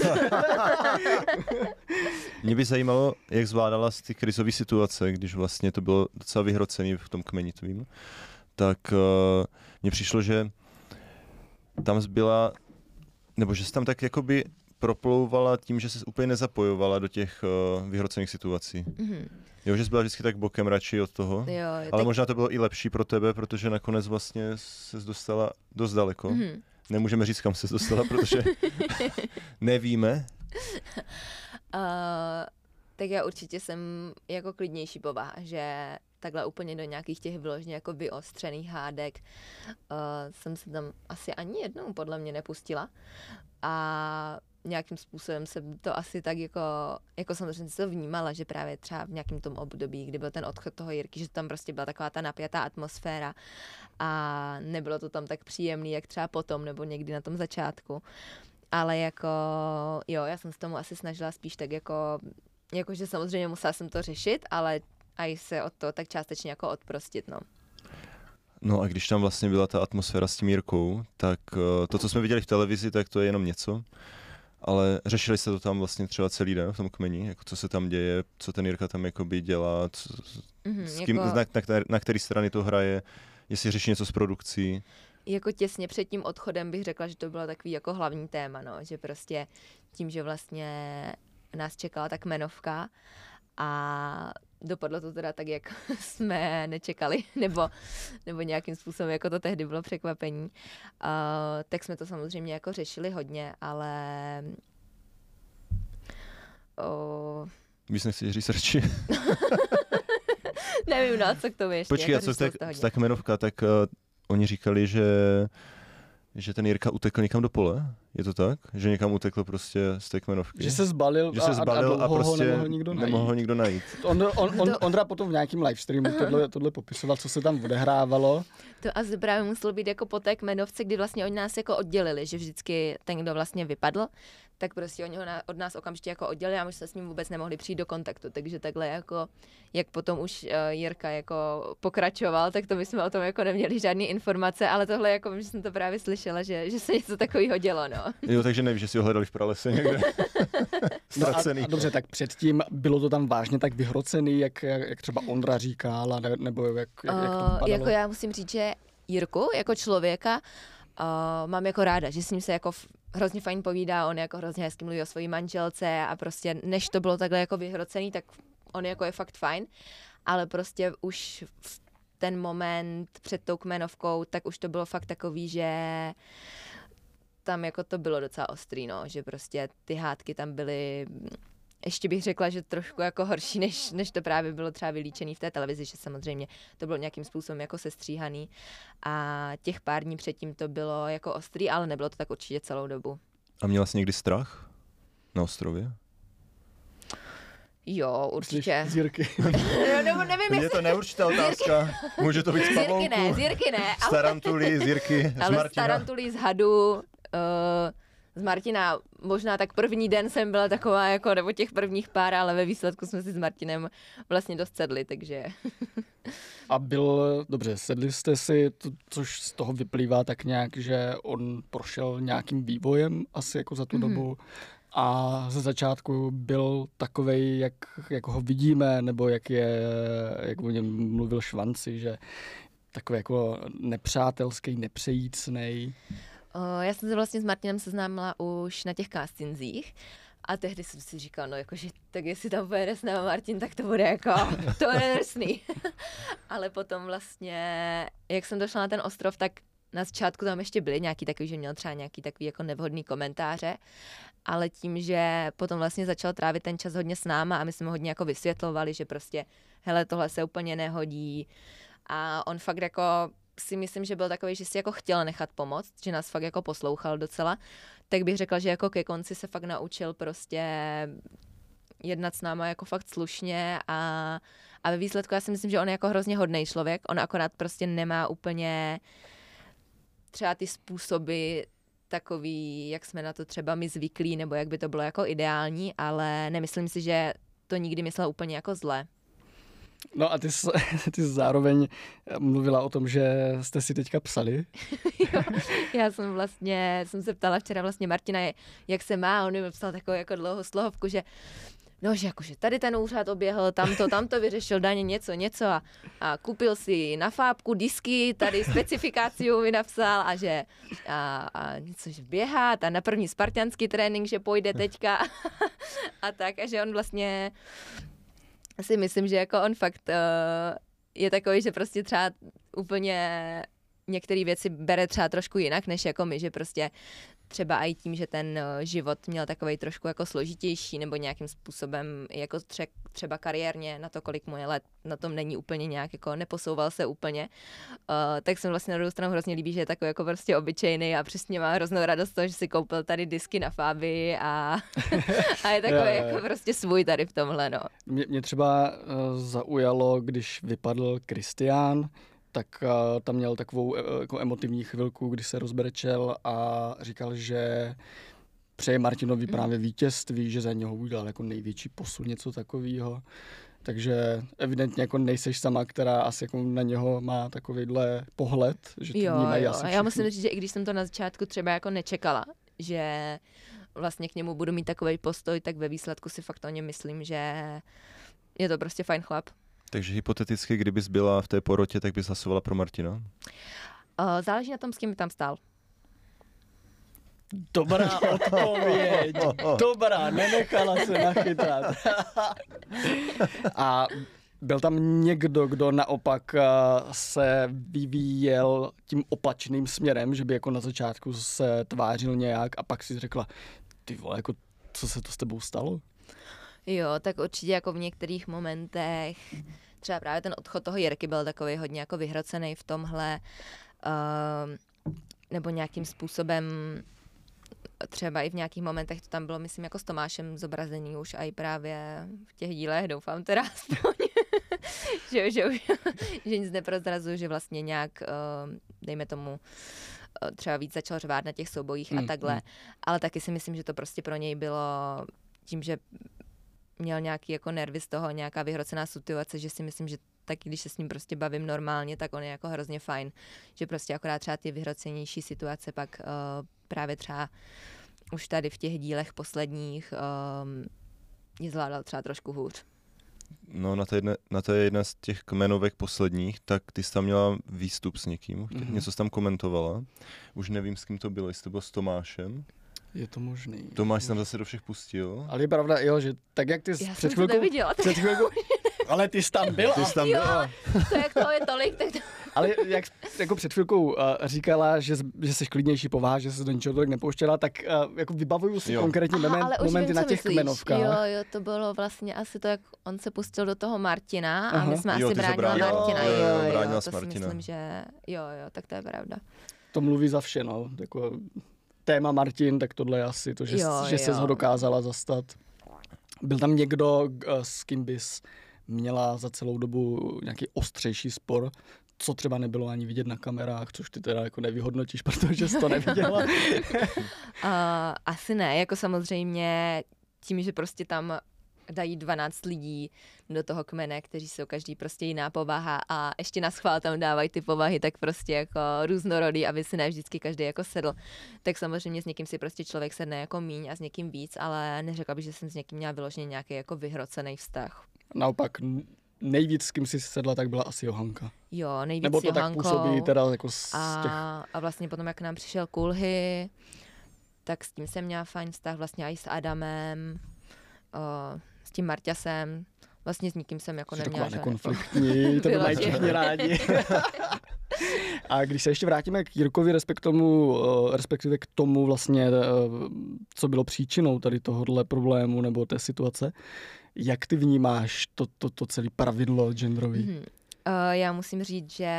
Mě by zajímalo, jak zvládala ty krizové situace, když vlastně to bylo docela vyhrocený v tom kmeni tvým, tak mně přišlo, že tam zbyla, nebo že jsi tam tak jakoby proplouvala tím, že jsi úplně nezapojovala do těch vyhrocených situací. Mm-hmm. Jo, že jsi byla vždycky tak bokem radši od toho, jo, ale tak... možná to bylo i lepší pro tebe, protože nakonec vlastně ses dostala dost daleko. Mm-hmm. Nemůžeme říct, kam se dostala, protože nevíme. Tak já určitě jsem jako klidnější povaha, že takhle úplně do nějakých těch vyloženě jako vyostřených hádek jsem se tam asi ani jednou podle mě nepustila. A nějakým způsobem jsem to asi tak jako samozřejmě se to vnímala, že právě třeba v nějakém tom období, kdy byl ten odchod toho Jirky, že tam prostě byla taková ta napjatá atmosféra a nebylo to tam tak příjemný, jak třeba potom nebo někdy na tom začátku. Ale jako, jo, já jsem se tomu asi snažila spíš tak jako že samozřejmě musela jsem to řešit, ale i se od toho tak částečně jako odprostit, no. No a když tam vlastně byla ta atmosféra s tím Jirkou, tak to, co jsme viděli v televizi, tak to je jenom něco. Ale řešili jste to tam vlastně třeba celý den v tom kmeni, jako co se tam děje, co ten Jirka tam jakoby dělá, s kým, na který strany to hraje, jestli řeší něco s produkcí. Jako těsně před tím odchodem bych řekla, že to bylo takový jako hlavní téma, no, že prostě tím, že vlastně nás čekala ta kmenovka a dopadlo to teda tak, jak jsme nečekali, nebo nějakým způsobem, jako to tehdy bylo překvapení. Tak jsme to samozřejmě jako řešili hodně, ale... Víc nechceš říct radši? Nevím, no, co k tomu ještě. Počkej, jako a co ta kmenovka, tak oni říkali, že ten Jirka utekl někam do pole, je to tak? Že někam utekl prostě z té kmenovky? Že se zbalil a prostě nemohl ho nikdo najít. Ondra potom v nějakým livestreamu tohle popisoval, co se tam odehrávalo. To asi právě muselo být jako po té kmenovce, kdy vlastně oni nás jako oddělili, že vždycky ten, kdo vlastně vypadl, tak prostě oni ho od nás okamžitě jako oddělili a my jsme s ním vůbec nemohli přijít do kontaktu, takže takhle jako, jak potom už Jirka jako pokračoval, tak to my jsme o tom jako neměli žádný informace, ale tohle jako, že jsem to právě slyšela, že se něco takového dělo, no. Jo, takže nevím, že si ho hledali v pralese někde. Ztracený. No a dobře, tak předtím bylo to tam vážně tak vyhrocený, jak třeba Ondra říkal, nebo jak to vypadalo? Jako já musím říct, že Jirku jako člověka mám jako ráda, že s ním se jako hrozně fajn povídá, on jako hrozně hezky mluví o svojí manželce a prostě než to bylo takhle jako vyhrocený, tak on jako je fakt fajn, ale prostě už v ten moment před tou kmenovkou, tak už to bylo fakt takový, že tam jako to bylo docela ostrý, no, že prostě ty hádky tam byly, ještě bych řekla, že trošku jako horší, než to právě bylo třeba vylíčený v té televizi, že samozřejmě to bylo nějakým způsobem jako sestříhaný a těch pár dní předtím to bylo jako ostrý, ale nebylo to tak určitě celou dobu. A měla jsi někdy strach na ostrově? Jo, určitě. Z Jirky. Nebo nevím, je to neurčitá otázka. Může to být z pavouku. Z Jirky ne. Z tarantulí, z Jirky, z Martina. Z tarantulí, z hadu, z Martina. Možná tak první den jsem byla taková, jako, nebo těch prvních pár, ale ve výsledku jsme si s Martinem vlastně dost sedli, takže... A dobře, sedli jste si, což z toho vyplývá tak nějak, že on prošel nějakým vývojem asi jako za tu dobu a ze začátku byl takovej, jak ho vidíme, nebo jak o něm mluvil Švanci, že takový jako nepřátelský, nepřejícnej. Já jsem se vlastně s Martinem seznámila už na těch castingzích a tehdy jsem si říkala, no jakože, tak jestli tam pojede s námi Martin, tak to bude jako, to bude drsný. Ale potom vlastně, jak jsem došla na ten ostrov, tak na začátku tam ještě byly nějaký takový, že měl třeba nějaký takový jako nevhodný komentáře, ale tím, že potom vlastně začal trávit ten čas hodně s náma a my jsme hodně jako vysvětlovali, že prostě, hele, tohle se úplně nehodí a on fakt jako si myslím, že byl takový, že si jako chtěl nechat pomoct, že nás fakt jako poslouchal docela, tak bych řekla, že jako ke konci se fakt naučil prostě jednat s náma jako fakt slušně a ve výsledku já si myslím, že on je jako hrozně hodnej člověk, on akorát prostě nemá úplně třeba ty způsoby takový, jak jsme na to třeba my zvyklí, nebo jak by to bylo jako ideální, ale nemyslím si, že to nikdy myslel úplně jako zle. No a ty jsi zároveň mluvila o tom, že jste si teďka psali. Jo, já jsem se ptala včera vlastně Martina, jak se má, on mi psal takovou jako dlouhou slohovku, že no, že jakože tady ten úřad oběhl, tamto vyřešil daně něco a koupil si na fábku disky, tady specifikáciu mi napsal a že a něco, že běhá a na první spartianský trénink, že půjde teďka a tak a že on vlastně si myslím, že jako on fakt je takový, že prostě třeba úplně některé věci bere třeba trošku jinak, než jako my, že prostě třeba i tím, že ten život měl takovej trošku jako složitější nebo nějakým způsobem jako třeba kariérně na to, kolik mu je let, na tom není úplně nějak, jako neposouval se úplně, tak jsem vlastně na druhou stranu hrozně líbí, že je takový jako prostě obyčejný a přesně má hroznou radost toho, že si koupil tady disky na Fábii a je takový jako prostě svůj tady v tomhle, no. Mě třeba zaujalo, když vypadl Kristián, tak tam měl takovou jako emotivní chvilku, kdy se rozbrečel a říkal, že přeje Martinovi právě vítězství, že za něho udělal jako největší posun, něco takového. Takže evidentně jako nejseš sama, která asi jako na něho má takovýhle pohled, že to vnímají asi všichni. Já musím říct, že i když jsem to na začátku třeba jako nečekala, že vlastně k němu budu mít takový postoj, tak ve výsledku si fakt o něm myslím, že je to prostě fajn chlap. Takže hypoteticky, kdybys byla v té porotě, tak bys hlasovala pro Martina? Záleží na tom, s kým by tam stál. Dobrá odpověď. Dobrá, nenechala se nachytat. A byl tam někdo, kdo naopak se vyvíjel tím opačným směrem, že by jako na začátku se tvářil nějak a pak si řekla, ty vole, jako co se to s tebou stalo? Jo, tak určitě jako v některých momentech, třeba právě ten odchod toho Jirky byl takový hodně jako vyhrocený v tomhle, nebo nějakým způsobem, třeba i v nějakých momentech to tam bylo, myslím, jako s Tomášem zobrazený už a i právě v těch dílech, doufám teda aspoň, že nic neprozrazuju, že vlastně nějak, dejme tomu, třeba víc začal řvát na těch soubojích a takhle, ale taky si myslím, že to prostě pro něj bylo tím, že měl nějaký jako nervy z toho, nějaká vyhrocená situace, že si myslím, že taky když se s ním prostě bavím normálně, tak on je jako hrozně fajn, že prostě akorát třeba ty vyhrocenější situace pak právě třeba už tady v těch dílech posledních je zvládal třeba trošku hůř. No na té jedné z těch kmenovek posledních, tak ty jsi tam měla výstup s někým, něco jsi tam komentovala, už nevím, s kým to bylo, jestli to bylo s Tomášem. Je to možný. Tomáš se tam zase do všech pustil. Ale je pravda, jo, že tak jak ty já před chvilkou... Před chvilkou... Ale ty jsi tam byla. Ty jsi tam byla. To jak toho je tolik, tak to... Ale jak jako před chvilkou říkala, že jsi klidnější povaha, že se do ničeho tolik nepouštěla, tak jako vybavuju si konkrétně momenty na těch kmenovkách. Jo, to bylo vlastně asi to, jak on se pustil do toho Martina a my jsme asi bránili Martina. Jo, to si myslím, že jo, tak to je pravda. To mluví za vše, no. Jako téma Martin, tak tohle je asi to, že ses ho dokázala zastat. Byl tam někdo, s kým bys měla za celou dobu nějaký ostřejší spor, co třeba nebylo ani vidět na kamerách, což ty teda jako nevyhodnotíš, protože jsi to neviděla? Asi ne, jako samozřejmě tím, že prostě tam dají 12 lidí do toho kmene, kteří jsou každý prostě jiná povaha a ještě na schvál tam dávají ty povahy tak prostě jako různorodý, aby si ne vždycky každý jako sedl. Tak samozřejmě s někým si prostě člověk sedne jako míň a s někým víc, ale neřekla bych, že jsem s někým měla vyloženě nějaký jako vyhrocený vztah. Naopak, nejvíc, s kým si sedla, tak byla asi Johanka. Jo, nejvíc Nebo to Johankou. tak působí teda jako z těch... A vlastně potom, jak nám přišel Kulhy, tak s tím jsem měla fajn vztah, vlastně i s Adamem, s tím Marťasem, vlastně s nikým jsem jako neměla. Taková nekonfliktní, to mají všichni rádi. A když se ještě vrátíme k Jirkovi, respektive k tomu vlastně, co bylo příčinou tady tohohle problému nebo té situace, jak ty vnímáš to celé pravidlo genderový? Já musím říct, že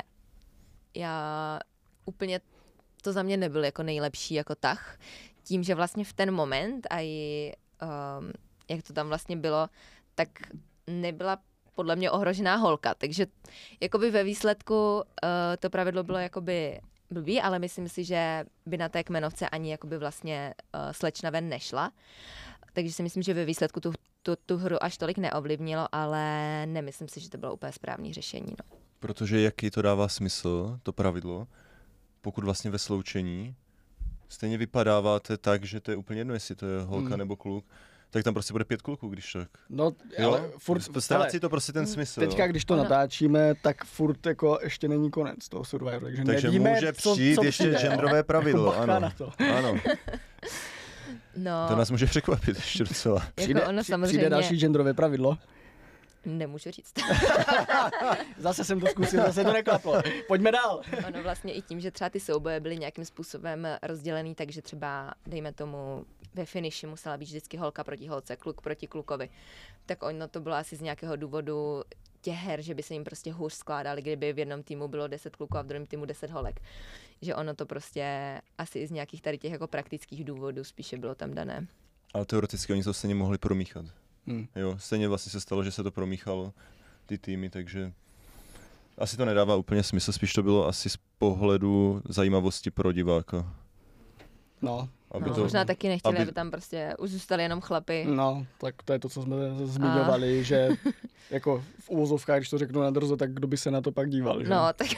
já úplně to za mě nebyl jako nejlepší jako tah. Tím, že vlastně v ten moment a jak to tam vlastně bylo, tak nebyla podle mě ohrožená holka. Takže jakoby ve výsledku to pravidlo bylo jakoby blbý, ale myslím si, že by na té kmenovce ani jakoby vlastně slečna ven nešla. Takže si myslím, že ve výsledku tu hru až tolik neovlivnilo, ale nemyslím si, že to bylo úplně správné řešení. No. Protože jaký to dává smysl, to pravidlo, pokud vlastně ve sloučení stejně vypadáváte tak, že to je úplně jedno, jestli to je holka nebo kluk, tak tam prostě bude 5 kluků, když tak. No, ale furt... Ztrácí to prostě ten smysl. Teďka, když to natáčíme, tak furt jako ještě není konec toho Survivoru, takže nevíme, může přijít co ještě přijde, genderové pravidlo, Bacha ano. na to. Ano. No, To nás může překvapit ještě docela. Přijde další genderové pravidlo? Nemůžu říct. Zase jsem to zkusil, zase to neklaplo. Pojďme dál. Ono vlastně i tím, že třeba ty souboje byly nějakým způsobem rozdělený, takže třeba, dejme tomu, ve finiši musela být vždycky holka proti holce, kluk proti klukovi. Tak ono to bylo asi z nějakého důvodu těch her, že by se jim prostě hůř skládali, kdyby v jednom týmu bylo 10 kluků a v druhém týmu 10 holek. Že ono to prostě asi i z nějakých tady těch jako praktických důvodů spíše bylo tam dané. Ale teoreticky oni to stejně mohli promíchat. Jo, stejně vlastně se stalo, že se to promíchalo, ty týmy, takže asi to nedává úplně smysl, spíš to bylo asi z pohledu zajímavosti pro diváka. No. Možná taky nechtěli, aby tam prostě už zůstali jenom chlapy. No, tak to je to, co jsme zmiňovali, že jako v uvozovkách, když to řeknu na drzo, tak kdo by se na to pak díval, že? No, tak...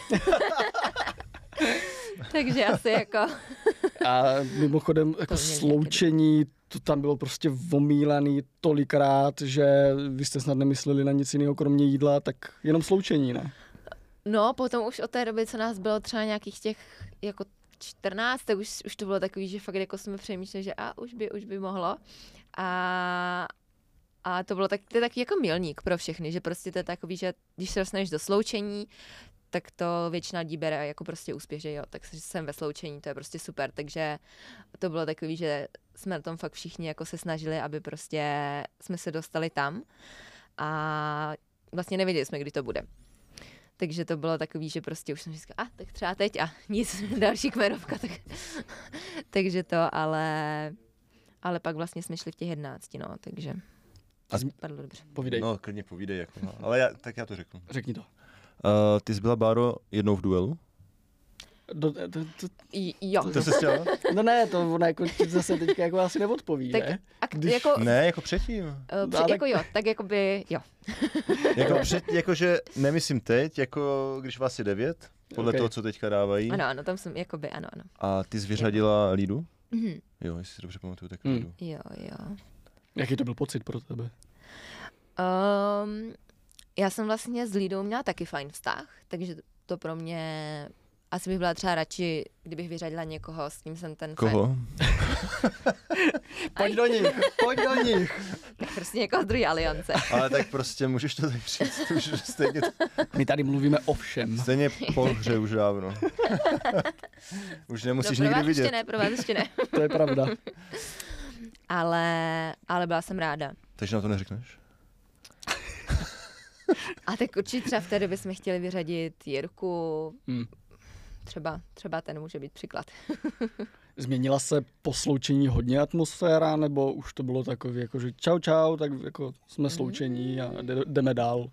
Takže asi jako... A mimochodem jako sloučení, to tam bylo prostě omílaný tolikrát, že vy jste snad nemysleli na nic jiného kromě jídla, tak jenom sloučení, ne? No, potom už od té doby, co nás bylo třeba nějakých těch jako 14, tak už to bylo takový, že fakt jako jsme přemýšleli, že už by mohlo. A to bylo to je takový jako milník pro všechny, že prostě to je takový, že když se dostaneš do sloučení, tak to většina lidí bere jako prostě úspěch, že jo, tak jsem ve sloučení, to je prostě super, takže to bylo takový, že jsme na tom fakt všichni jako se snažili, aby prostě jsme se dostali tam a vlastně nevěděli jsme, kdy to bude. Takže to bylo takový, že prostě už jsem říkala, tak třeba teď a nic, další kmenovka, takže to, ale pak vlastně jsme šli v těch 11, no, takže padlo dobře. Povídej. No, klidně povídej, jako, no. Ale tak já to řeknu. Řekni to. Ty jsi byla, Báro, jednou v duelu? Jo. To jsi chtěla? No ne, to ona jako zase teďka jako asi neodpoví, tak, ne? Ne, jako předtím. Jako jo, tak jako by jo. Jakože nemyslím teď, jako když vás je 9, podle toho, co teďka dávají. Ano, tam jsem jakoby, ano. A ty jsi vyřadila Lídu? Mm-hmm. Jo, jestli si dobře pamatuju, tak Lídu. Jo. Jaký to byl pocit pro tebe? Já jsem vlastně s Lídou měla taky fajn vztah, takže to pro mě... Asi bych byla třeba radši, kdybych vyřadila někoho, s tím jsem ten... Koho? Pojď do nich. Tak prostě někoho z druhé aliance. Ale tak prostě můžeš to tak říct, už stejně... My tady mluvíme o všem. Stejně po hře už dávno. Už nemusíš nikdy vidět. Pro vás ještě ne. To je pravda. Ale byla jsem ráda. Takže nám to neřekneš? A tak určitě třeba v té době jsme chtěli vyřadit Jirku. Třeba ten může být příklad. Změnila se po sloučení hodně atmosféra, nebo už to bylo takový, jako, že čau, tak jako jsme sloučení a jdeme dál?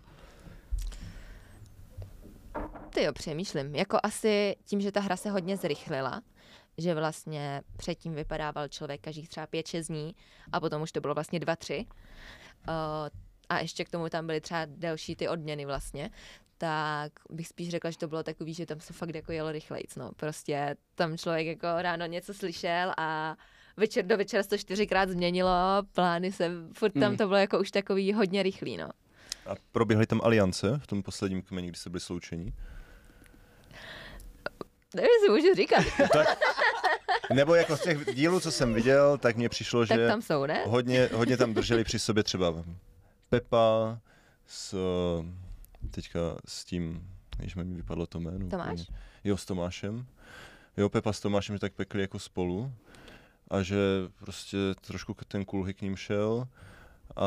Ty jo, přemýšlím. Jako asi tím, že ta hra se hodně zrychlila, že vlastně předtím vypadával člověk každých třeba 5-6 dní a potom už to bylo vlastně 2-3. A ještě k tomu tam byly třeba delší ty odměny vlastně, tak bych spíš řekla, že to bylo takový, že tam se fakt jako jelo rychlejc, no. Prostě tam člověk jako ráno něco slyšel a večer do večera se to 4krát změnilo, plány se, furt tam to bylo jako už takový hodně rychlý, no. A proběhly tam aliance v tom posledním kmeni, kdy se byli sloučení? Nevím, si můžu říkat. Tak, nebo jako z těch dílů, co jsem viděl, tak mně přišlo, že Tak tam jsou, ne? hodně tam drželi při sobě třeba Pepa teďka s tím, když mi vypadlo to jméno. Tomáš? Jo, s Tomášem. Jo, Pepa s Tomášem tak pekli jako spolu a že prostě trošku ten kulhy k ním šel a...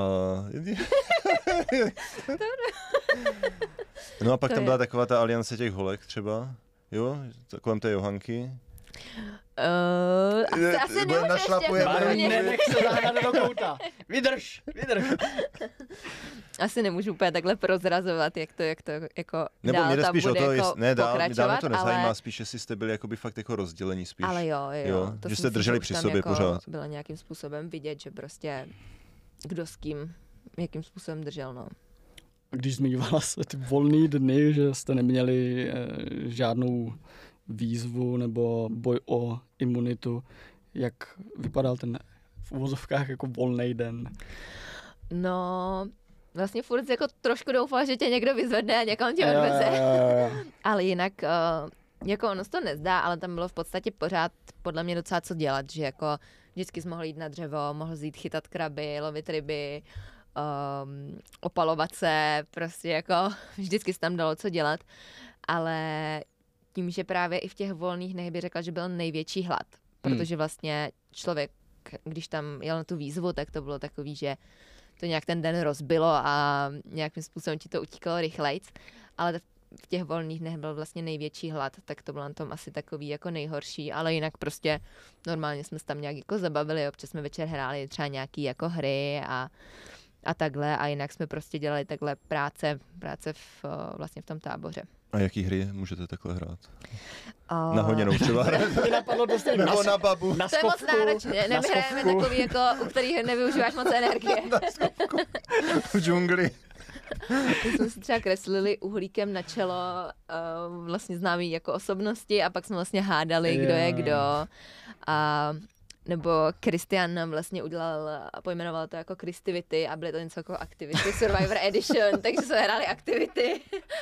No a pak tam byla taková ta aliance těch holek třeba, jo, kolem té Johanky. Asi nemůžu ještě. Nech se zahrát do kouta. Vydrž. Asi nemůžu úplně takhle prozrazovat, jak to jako nebo dál tam spíš bude o to, jako pokračovat, mě to nezajímá, ale... spíš, jestli jste byli jakoby fakt jako rozdělení spíš. Ale jo. Že jste drželi při sobě jako pořád. Bylo nějakým způsobem vidět, že prostě kdo s kým, jakým způsobem držel, no. Když zmiňovala se ty volný dny, že jste neměli žádnou výzvu nebo boj o imunitu, jak vypadal ten v uvozovkách jako volný den? No, vlastně furt jako trošku doufal, že tě někdo vyzvedne a někam tě odveze. Ale jinak, jako ono se to nezdá, ale tam bylo v podstatě pořád podle mě docela co dělat, že jako vždycky jsi mohl jít na dřevo, mohl jít chytat kraby, lovit ryby, opalovat se, prostě jako vždycky se tam dalo co dělat, ale tím, že právě i v těch volných dnech bych řekla, že byl největší hlad, protože vlastně člověk, když tam jel na tu výzvu, tak to bylo takový, že to nějak ten den rozbilo a nějakým způsobem ti to utíkalo rychlejc, ale v těch volných dnech byl vlastně největší hlad, tak to bylo na tom asi takový jako nejhorší, ale jinak prostě normálně jsme se tam nějak jako zabavili, občas jsme večer hráli třeba nějaký jako hry a takhle a jinak jsme prostě dělali takhle práce vlastně v tom táboře. A jaký hry můžete takhle hrát? Na honěnou třeba hrát? Mě napadlo dost nebo na babu. Na to je moc náročné, nehrajeme takový, jako, u kterých nevyužíváš moc energie. Na skopku. V džungli. My jsme si třeba kreslili uhlíkem na čelo vlastně známý jako osobnosti a pak jsme vlastně hádali, kdo je kdo. A nebo Christian nám vlastně pojmenoval to jako Christivity a byly to něco jako Activity Survivor Edition, takže jsme hráli Activity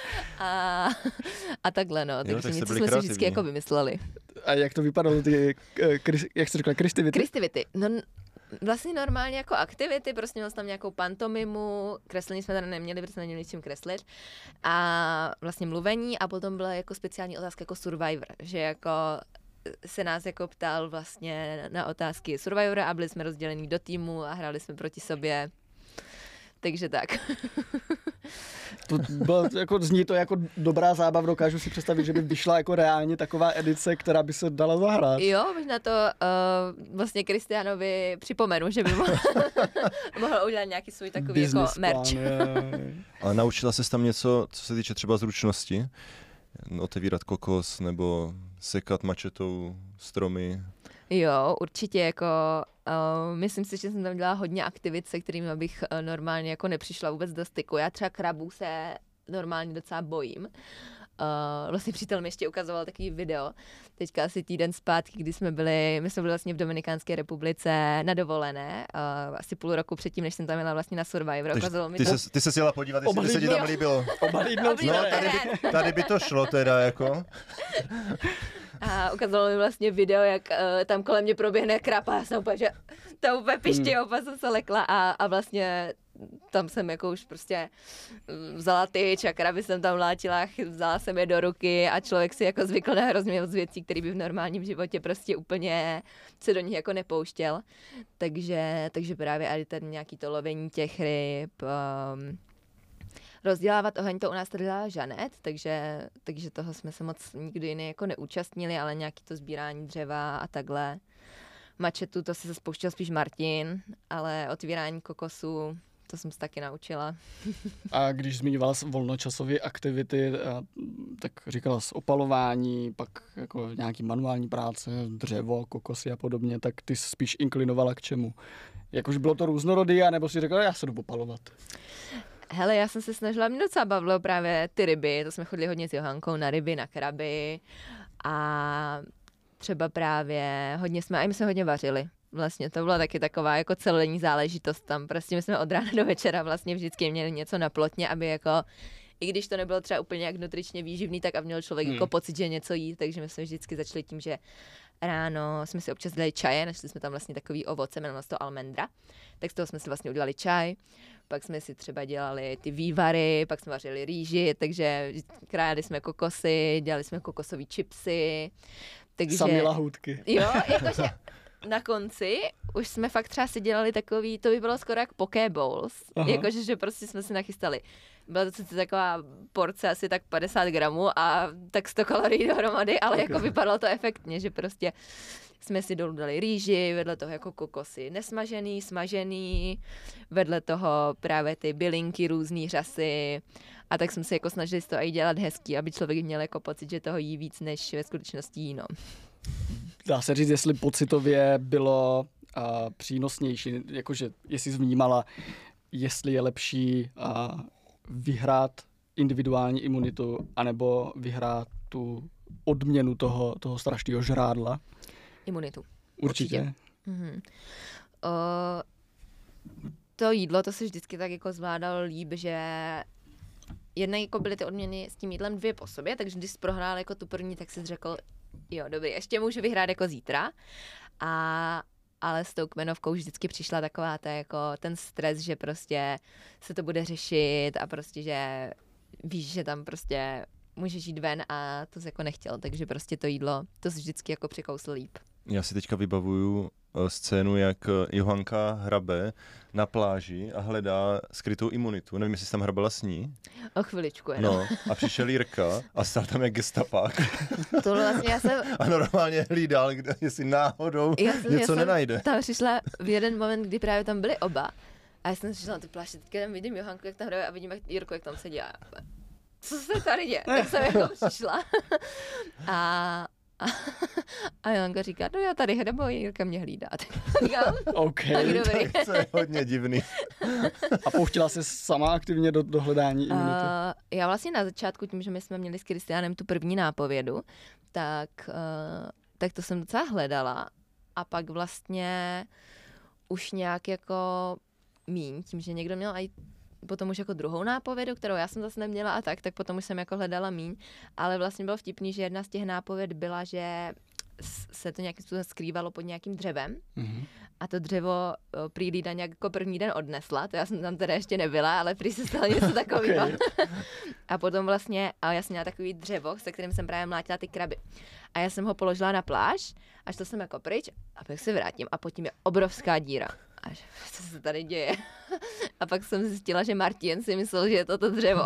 a takhle, no. Takže něco jsme si vždycky jako vymysleli. A jak to vypadalo, jak jsi řekla, Christivity? Christivity, no vlastně normálně jako aktivity, prostě měl jsem tam nějakou pantomimu, kreslení jsme tady neměli, protože jsme neměli ničím kreslit a vlastně mluvení a potom byla jako speciální otázka jako Survivor, že jako se nás jako ptal vlastně na otázky Survivora a byli jsme rozdělení do týmu a hráli jsme proti sobě. Takže tak. To bylo, jako, zní to jako dobrá zábava, dokážu si představit, že by vyšla jako reálně taková edice, která by se dala zahrát. Jo, možná to vlastně Kristianovi připomenu, že by mohl udělat nějaký svůj takový business jako merch. Ale naučila ses tam něco, co se týče třeba zručnosti? Otevírat kokos nebo sekat mačetou stromy? Jo, určitě jako myslím si, že jsem tam dělala hodně aktivit, se kterými bych normálně jako nepřišla vůbec do styku. Já třeba krabů se normálně docela bojím. Vlastně přítel mi ještě ukazoval takový video, teďka asi týden zpátky, kdy my jsme byli vlastně v Dominikánské republice na dovolené, asi půl roku předtím, než jsem tam jela vlastně na Survivor. Ty se jela podívat, jestli by se ti tam líbilo. No, tady by to šlo teda jako. A ukázalo mi vlastně video, jak tam kolem mě proběhne krab a já jsem úplně, že to úplně pišti, opa jsem se lekla a vlastně tam jsem jako už prostě vzala tyč a kraby jsem tam vláčila, vzala jsem je do ruky a člověk si jako zvykl na hrozně moc věcí, které by v normálním životě prostě úplně se do nich jako nepouštěl. Takže právě ale tady nějaký to lovení těch ryb, rozdělávat oheň, to u nás tady dělala Žanet, takže toho jsme se moc nikdo jiný jako neúčastnili, ale nějaký to sbírání dřeva a takhle. Mačetu, to se spouštěl spíš Martin, ale otvírání kokosu, to jsem se taky naučila. A když zmiňovala jsi volnočasové aktivity, tak říkala jsi opalování, pak jako nějaký manuální práce, dřevo, kokosy a podobně, tak ty jsi spíš inklinovala k čemu? Jakože bylo to různorodý, anebo si řekla, já se jdu opalovat? Hele, já jsem se snažila, mě docela bavilo právě ty ryby, to jsme chodili hodně s Johankou na ryby, na kraby a třeba právě my jsme hodně vařili. Vlastně to byla taky taková jako celodenní záležitost tam. Prostě my jsme od rána do večera vlastně vždycky měli něco na plotně, aby jako, i když to nebylo třeba úplně jak nutričně výživný, tak a měl člověk jako pocit, že něco jí, takže my jsme vždycky začali tím, že ráno jsme si občas dali čaje, našli jsme tam vlastně takový ovoce, jmenovalo se to almendra, tak z toho jsme si vlastně udělali čaj, pak jsme si třeba dělali ty vývary, pak jsme vařili rýži, takže krájeli jsme kokosy, dělali jsme kokosové chipsy. Takže, sami lahůdky. Jo, jakože na konci už jsme fakt třeba si dělali takový, to by bylo skoro jak poké bowls, jakože že prostě jsme si nachystali. Byla to sice taková porce asi tak 50 gramů a tak 100 kalorií dohromady, ale jako vypadalo to efektně, že prostě jsme si dolů dali rýži, vedle toho jako kokosy nesmažený, smažený, vedle toho právě ty bylinky, různý řasy a tak jsme se jako snažili to i dělat hezký, aby člověk měl jako pocit, že toho jí víc, než ve skutečnosti jí, no. Dá se říct, jestli pocitově bylo přínosnější, jakože jestli jsi vnímala, jestli je lepší vyhrát individuální imunitu, anebo vyhrát tu odměnu toho strašného žrádla? Imunitu. Určitě. Mhm. To jídlo, to se vždycky tak jako zvládalo líp, že jednak jako byly ty odměny s tím jídlem 2 po sobě, takže když jsi prohrál jako tu první, tak jsi řekl, jo, dobrý, ještě můžu vyhrát jako zítra. Ale s tou kmenovkou vždycky přišla taková jako ten stres, že prostě se to bude řešit a prostě, že víš, že tam prostě můžeš jít ven a to jsi jako nechtěl, takže prostě to jídlo, to jsi vždycky jako přikousl líp. Já si teďka vybavuju scénu, jak Johanka hrabe na pláži a hledá skrytou imunitu. Nevím, jestli jsi tam hrabala s ní. O chviličku jenom. No, a přišel Jirka a stál tam jak gestapák. To vlastně já jsem... A normálně hlídal, jestli náhodou něco nenajde. Tam přišla v jeden moment, kdy právě tam byli oba. A já jsem přišla na tu pláži, teďka tam vidím Johanku, jak tam hraje a vidím jak Jirku, jak tam sedí. A co se tady děje? Tak jsem jako přišla. A Johanka říká, no já tady hrabu a Jirka mě hlídá. Okay. Tak to je hodně divný. A pouštila jsi sama aktivně do hledání imunity? Já vlastně na začátku, tím, že my jsme měli s Kristiánem tu první nápovědu, tak to jsem docela hledala. A pak vlastně už nějak jako míň, tím, že někdo měl i potom už jako druhou nápovědu, kterou já jsem zase neměla a tak potom už jsem jako hledala míň, ale vlastně bylo vtipný, že jedna z těch nápověd byla, že se to nějakým způsobem skrývalo pod nějakým dřevem a to dřevo prý Lída nějak jako první den odnesla, to já jsem tam teda ještě nebyla, ale prý se stalo něco takového. Okay. A potom vlastně, já jsem měla takový dřevo, se kterým jsem právě mlátila ty kraby. A já jsem ho položila na pláž, až to jsem jako pryč a pak se vrátím a pod tím je obrovská díra. A co se tady děje? A pak jsem zjistila, že Martin si myslel, že je to dřevo.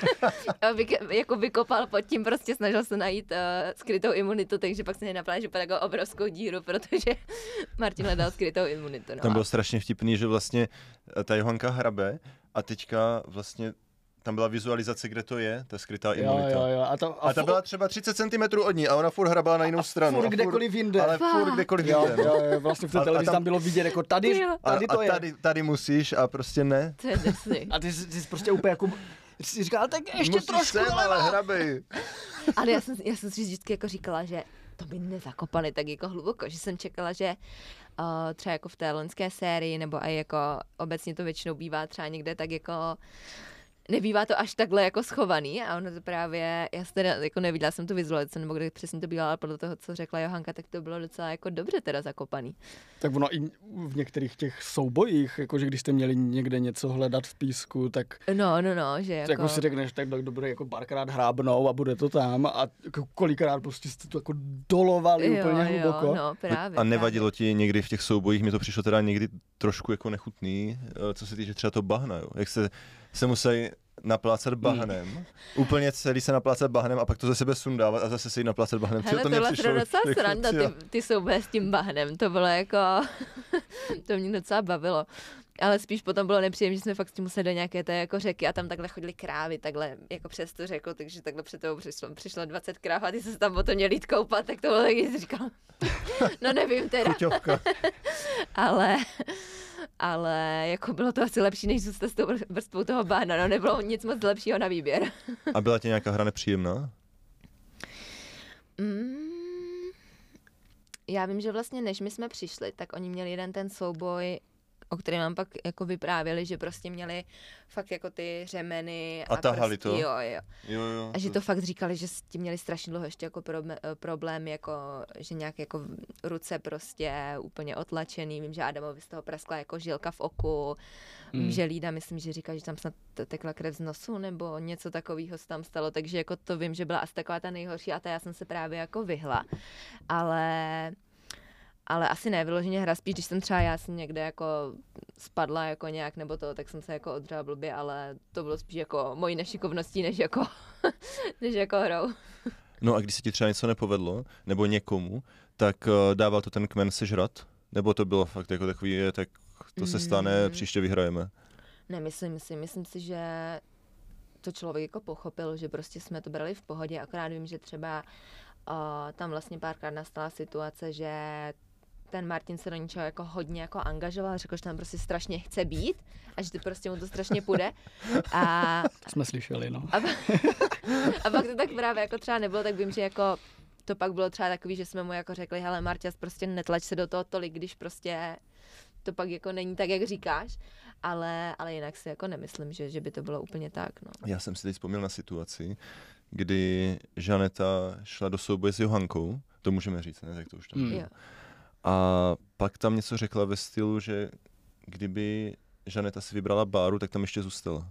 A jako vykopal pod tím, prostě snažil se najít skrytou imunitu, takže pak jsem na pláži jako obrovskou díru, protože Martin hledal skrytou imunitu. No. Tam bylo strašně vtipný, že vlastně ta Johanka hrabe a teďka vlastně tam byla vizualizace, kde to je, ta skrytá imunita. Jo. A ta byla třeba 30 cm od ní a ona furt hrabala na jinou stranu. Furt kdekoliv jinde. Ale furt kdekoliv jinde. Jo, vlastně v té televizi tam bylo vidět, jako tady to je. Tady musíš a prostě ne. To je drsný. A ty jsi prostě úplně jako... Jsi říkal, tak ještě musíš trošku sem, ale hrabej. Ale já jsem si vždycky jako říkala, že to by nezakopali tak jako hluboko, že jsem čekala, že třeba jako v té loňské sérii, nebo i jako obecně to většinou bývá třeba někde tak jako nebývá to až takhle jako schovaný a ono to právě, já jsem teda jako neviděla jsem tu vizualizaci, nebo kde přesně to bylo, ale podle toho, co řekla Johanka, tak to bylo docela jako dobře teda zakopaný. Tak ono i v některých těch soubojích, jakože když jste měli někde něco hledat v písku, tak... No, že jako... Tak už si řekneš, tak kdo bude jako párkrát hrábnou a bude to tam a kolikrát prostě jste to jako dolovali úplně hluboko. Jo, no, právě. A nevadilo ti někdy v těch soubojích, mi to přišlo teda někdy trošku jako nechutný, co se týče třeba to bahna, jo? Jak se musí naplácat bahnem. Úplně celý se naplácat bahnem a pak to ze sebe sundávat a zase se jí naplácat bahnem. Hele, to byla docela sranda, ty souběh s tím bahnem. To bylo jako, to mě docela bavilo. ale spíš potom bylo nepříjemné, že jsme fakt museli do nějaké té jako řeky a tam takhle chodili krávy, takhle jako přes tu řeku, takže takhle před toho přišlo 20 kráv a ty se tam potom měli jít koupat, tak to bylo taky, jsi říkal, no nevím teda. Chuťovka. ale jako bylo to asi lepší, než zůstat s tou vrstvou toho bána, no nebylo nic moc lepšího na výběr. A byla ti nějaká hra nepříjemná? Já vím, že vlastně než my jsme přišli, tak oni měli jeden ten souboj, o kterém nám pak jako vyprávěli, že prostě měli fakt jako ty řemeny a tahali prostě, to? Jo. A že to fakt říkali, že s tím měli strašně dlouho ještě jako problémy, jako že nějak jako ruce prostě úplně otlačený. Vím, že Adamovi z toho praskla jako žilka v oku. Vím, že Lída, myslím, že říká, že tam snad tekla krev z nosu nebo něco takového se tam stalo, takže jako to vím, že byla asi taková ta nejhorší a ta já jsem se právě jako vyhla. Ale asi ne, vyloženě hra, spíš když jsem třeba já jsem někde jako spadla jako nějak nebo to, tak jsem se jako odřela blbě, ale to bylo spíš jako mojí nešikovností, než jako hrou. No a když se ti třeba něco nepovedlo, nebo někomu, tak dával to ten kmen sežrat? Nebo to bylo fakt jako takový, tak to se stane, příště vyhrajeme? Ne, myslím si, že to člověk jako pochopil, že prostě jsme to brali v pohodě, akorát vím, že třeba tam vlastně párkrát nastala situace, že ten Martin se do něčeho jako hodně jako angažoval, řekl, že tam prostě strašně chce být a že to prostě mu to strašně půjde. A jsme slyšeli, no. A pak to tak právě jako třeba nebylo, tak vím, že jako to pak bylo třeba takový, že jsme mu jako řekli, hele Marťas, prostě netlač se do toho tolik, když prostě to pak jako není tak, jak říkáš, ale jinak si jako nemyslím, že by to bylo úplně tak, no. Já jsem si teď vzpomněl na situaci, kdy Žaneta šla do souboje s Johankou, to můžeme říct, ne, tak to už tam bylo. A pak tam něco řekla ve stylu, že kdyby Žaneta si vybrala Báru, tak tam ještě zůstala.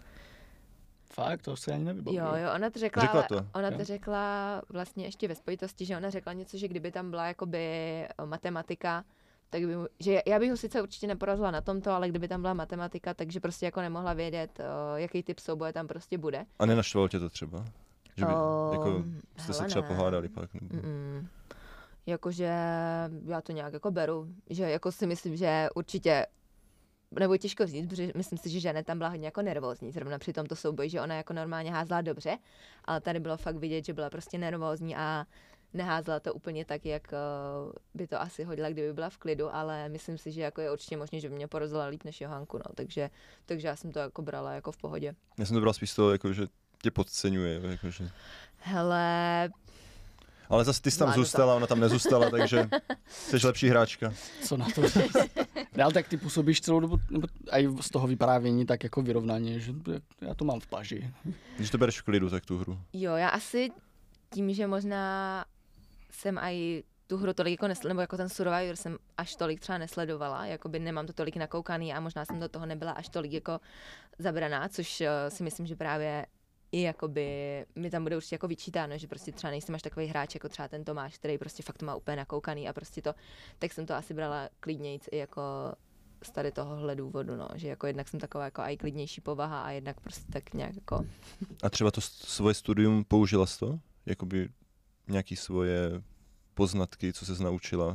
Fakt, to se ani nevybavuji. Jo, ona to řekla, to řekla vlastně ještě ve spojitosti, že ona řekla něco, že kdyby tam byla jakoby matematika, tak by, že já bych ho sice určitě neporazila na tomto, ale kdyby tam byla matematika, takže prostě jako nemohla vědět, jaký typ souboje tam prostě bude. A nenaštvalo tě to třeba? Že by, jako jste se třeba pohádali pak? Nebo... Jakože já to nějak jako beru, že jako si myslím, že určitě, nebo těžko říct, protože myslím si, že Žanet tam byla hodně jako nervózní, zrovna při tomto souboji, že ona jako normálně házela dobře, ale tady bylo fakt vidět, že byla prostě nervózní a neházela to úplně tak, jak by to asi hodila, kdyby byla v klidu, ale myslím si, že jako je určitě možné, že by mě porazila líp než Johanku, no, takže já jsem to jako brala jako v pohodě. Já jsem to brala spíš toho, jako, že tě podceňuje, jakože. Hele... Ale zase ty jsi tam zůstala, ona tam nezůstala, takže jsi lepší hráčka. Co na to? Ale tak ty působíš celou dobu, nebo i z toho vyprávění tak jako vyrovnaně, že já to mám v paži. Když to bereš v klidu, tak tu hru. Jo, já asi tím, že možná jsem i tu hru tolik jako nebo jako ten Survivor jsem až tolik třeba nesledovala, jakoby nemám to tolik nakoukaný a možná jsem do toho nebyla až tolik jako zabraná, což si myslím, že právě i jakoby mi tam bude určitě jako vyčítáno, že prostě třeba nejsem až takový hráč jako třeba ten Tomáš, který prostě fakt to má úplně nakoukaný a prostě to, tak jsem to asi brala klidnějc i jako z tady tohohle důvodu, no, že jako jednak jsem taková jako i klidnější povaha a jednak prostě tak nějak jako... A třeba to svoje studium použila jsi to? Jakoby nějaký svoje poznatky, co ses naučila?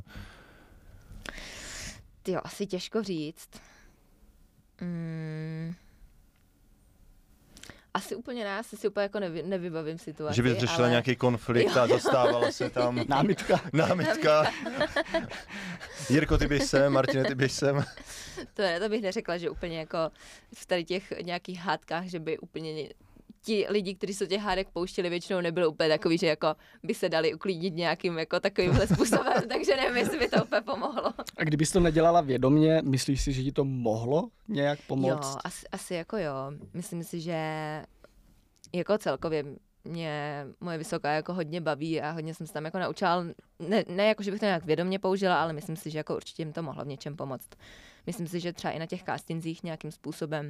Jo, asi těžko říct. Asi úplně ne, asi si úplně jako nevybavím situaci. Že bys řešila nějaký konflikt a dostávala se tam... Námitka. Jirko, ty běž sem, Martine, ty běž sem. To bych neřekla, že úplně jako v tady těch nějakých hádkách, že by úplně ti lidi, kteří se těch hádek pouštěli, většinou nebyli úplně takový, že jako by se dali uklidnit nějakým jako takovýmhle způsobem, takže nevím, jestli by to úplně pomohlo. A kdybys to nedělala vědomě, myslíš si, že ti to mohlo nějak pomoct? Jo, asi jako jo. Myslím si, že jako celkově mě moje vysoká jako hodně baví a hodně jsem se tam jako naučila. Ne jako, že bych to nějak vědomě použila, ale myslím si, že jako určitě jim to mohlo v něčem pomoct. Myslím si, že třeba i na těch castingzích nějakým způsobem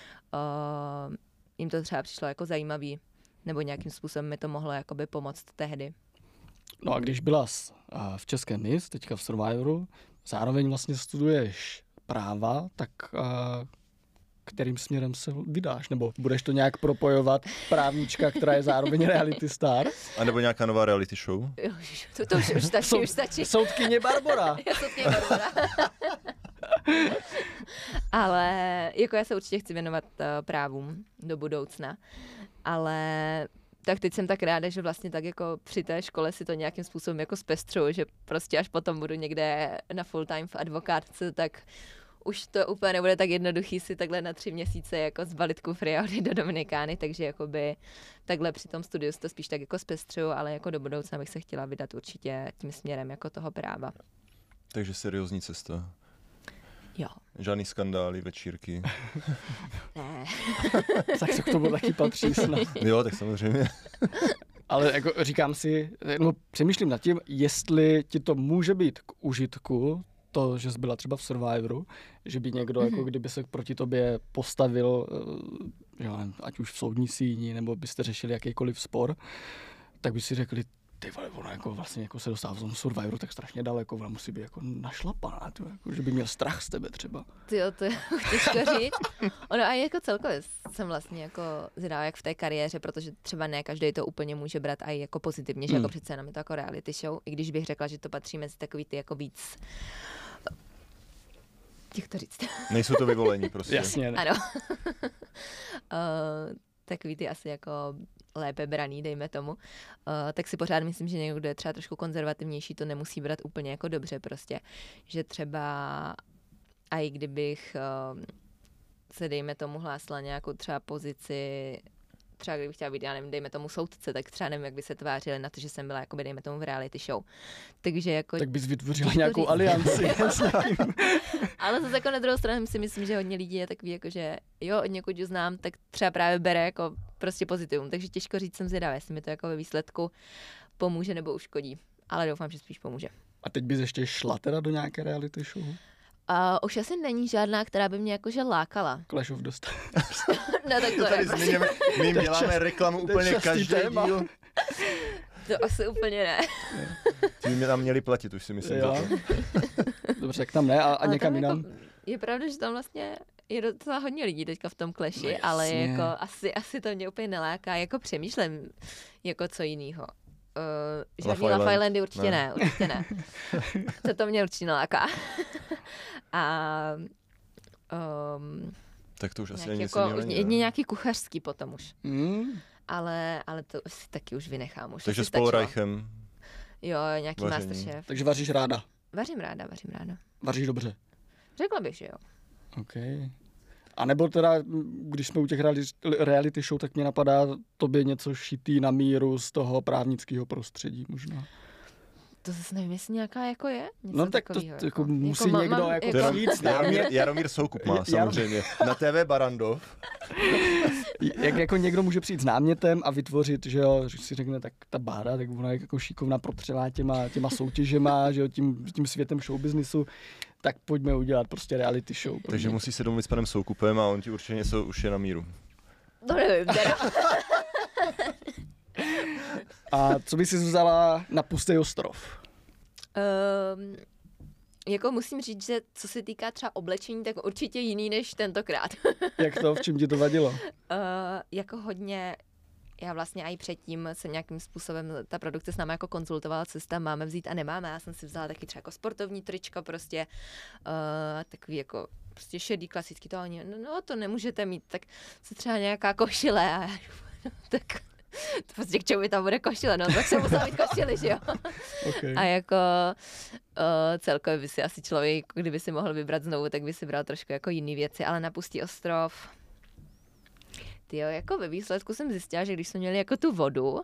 jim to třeba přišlo jako zajímavý, nebo nějakým způsobem mi to mohlo jakoby pomoct tehdy. No a když byla v České Miss, teďka v Survivoru, zároveň vlastně studuješ práva, tak kterým směrem se vydáš? Nebo budeš to nějak propojovat, právnička, která je zároveň reality star? A nebo nějaká nová reality show? To už stačí. Soudkyně Barbora. Soudkyně Barbora. Ale jako já se určitě chci věnovat právům do budoucna. Ale tak teď jsem tak ráda, že vlastně tak jako při té škole si to nějakým způsobem jako zpestřuju, že prostě až potom budu někde na full time v advokátce, tak už to úplně nebude tak jednoduchý si takhle na 3 měsíce jako zbalit kufry a odjít do Dominikány, takže jakoby takhle při tom studiu to spíš tak jako zpestřuju, ale jako do budoucna bych se chtěla vydat určitě tím směrem jako toho práva. Takže seriózní cesta. Jo. Žádný skandály, večírky. Ne. Tak se k tomu taky patří snad. Jo, tak samozřejmě. Ale jako říkám si, no přemýšlím nad tím, jestli ti to může být k užitku, to, že jsi byla třeba v Survivoru, že by někdo, jako kdyby se proti tobě postavil, jo, ať už v soudní síni, nebo byste řešili jakýkoliv spor, tak by si řekli, ty vole, ona jako vlastně jako se dostává v tom Survivoru tak strašně daleko, ona musí být jako našlapaná, jako, že by měl strach z tebe třeba. Tyjo, to je těžko říct. Ono a jako celkově jsem vlastně jako zvědavá jak v té kariéře, protože třeba ne každý to úplně může brát i jako pozitivně, že jako přece jenom je to jako reality show, i když bych řekla, že to patří mezi takový ty jako víc jak to říct. Nejsou to vyvolení prostě. Jasně. Ne. Ano. Takový ty asi jako lépe braný, dejme tomu, tak si pořád myslím, že někdo, kdo je třeba trošku konzervativnější, to nemusí brát úplně jako dobře prostě, že třeba a i kdybych se, dejme tomu, hlásila nějakou třeba pozici, třeba kdybych chtěla být, já nevím, dejme tomu soudce, tak třeba nevím, jak by se tvářili na to, že jsem byla, jakoby, dejme tomu, v reality show. Takže jako... Tak bys vytvořila nějakou alianci. Ale zase jako na druhou stranu si myslím, že hodně lidí je takový, jako že jo, od někud ji znám, tak třeba právě bere jako prostě pozitivum. Takže těžko říct, jsem zvědavá, jestli mi to jako ve výsledku pomůže nebo uškodí. Ale doufám, že spíš pomůže. A teď bys ještě šla teda do nějaké reality show? Už asi není žádná, která by mě jakože lákala. Clash of the Stars. No tak to tady je prostě... zmiňujeme, my jim děláme reklamu úplně každý téma. díl. To asi úplně ne. Ty mě tam měli platit, už si myslím. Jo. Za to. Dobře, tak tam ne a někam jinam. Jako, je pravda, že tam vlastně je docela hodně lidí teďka v tom Clashi, No ale jako asi to mě úplně neláká. Jako přemýšlím, jako co jinýho. Žádný Love Islandy určitě ne, určitě ne. To mě určitě neláká. A Tak to už asi nějaký, nic jako, není. jedině nějaký kuchařský potom už. Hmm. Ale to si taky už vynechám. Už Takže asi s Polreichem. Jo, nějaký Vaření. Masterchef. Takže vaříš ráda. Vařím ráda. Vaříš dobře. Řekla bych, že jo. OK. A nebo teda, když jsme u těch reality show, tak mě napadá tobě něco šitý na míru z toho právnického prostředí možná. To zase nevím, jestli nějaká jako je. Něco No tak takovýho, to jako musí někdo jako říct. Jaromír Soukup má samozřejmě. Na TV Barandov. Jak jako někdo může přijít s námětem a vytvořit, že jo, že si řekne, tak ta Bára, tak ona je jako šikovná protřelá těma soutěžema, že jo, tím světem showbiznisu, tak pojďme udělat prostě reality show. Takže musí se domluvit s panem Soukupem a on ti určitě něco už je na míru. No nevím, teda. A co by si vzala na Pustý ostrov? Jako musím říct, že co se týká třeba oblečení, tak určitě jiný než tentokrát. Jak to, v čem ti to vadilo? Jako hodně, já vlastně i předtím jsem nějakým způsobem, ta produkce s námi jako konzultovala, co si tam máme vzít a nemáme. Já jsem si vzala taky třeba jako sportovní tričko prostě, takový jako prostě šedý, klasický to, no to nemůžete mít, tak se třeba nějaká košile a já, tak to prostě k čemu tam bude košile, no tak se musela mít košily, že jo. Okay. A jako celkově by si asi člověk, kdyby si mohl vybrat znovu, tak by si bral trošku jako jiný věci, ale na Pustý ostrov, tyjo, jako ve výsledku jsem zjistila, že když jsme měli jako tu vodu